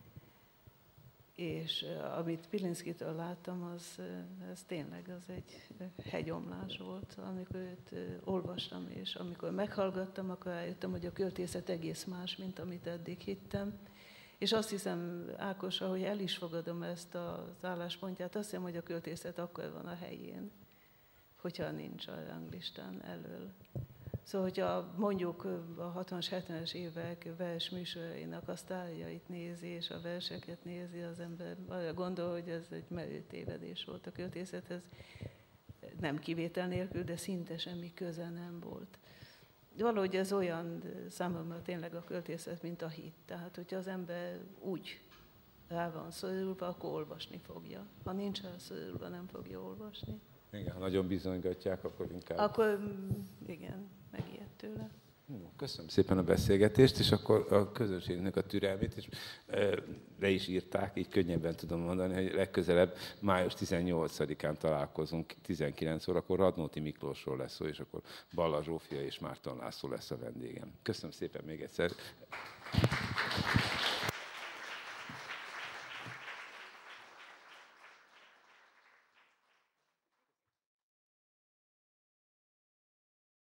és amit Pilinszkytől láttam, az, az tényleg az egy hegyomlás volt, amikor őt olvastam, és amikor meghallgattam, akkor eljöttem, hogy a költészet egész más, mint amit eddig hittem. És azt hiszem, Ákos, ahogy el is fogadom ezt az álláspontját, azt hiszem, hogy a költészet akkor van a helyén, hogyha nincs a ranglistán elől. Szóval, hogyha mondjuk a hatvanas, hetvenes évek versműsorainak a sztárjait nézi, és a verseket nézi, az ember arra gondol, hogy ez egy merő tévedés volt a költészethez. Nem kivétel nélkül, de szinte semmi köze nem volt. Valahogy ez olyan számomra tényleg a költészet, mint a hit. Tehát, hogyha az ember úgy rá van szorulva, akkor olvasni fogja. Ha nincs rá szorulva, nem fogja olvasni. Igen, ha nagyon bizonygatják, akkor inkább... Akkor igen, megijed tőle. Köszönöm szépen a beszélgetést, és akkor a közönségnek a türelmét, és le is írták, így könnyebben tudom mondani, hogy legközelebb május tizennyolcadikán találkozunk tizenkilenc órakor, Radnóti Miklósról lesz szó, és akkor Balla Zsófia és Márton László lesz a vendégem. Köszönöm szépen még egyszer.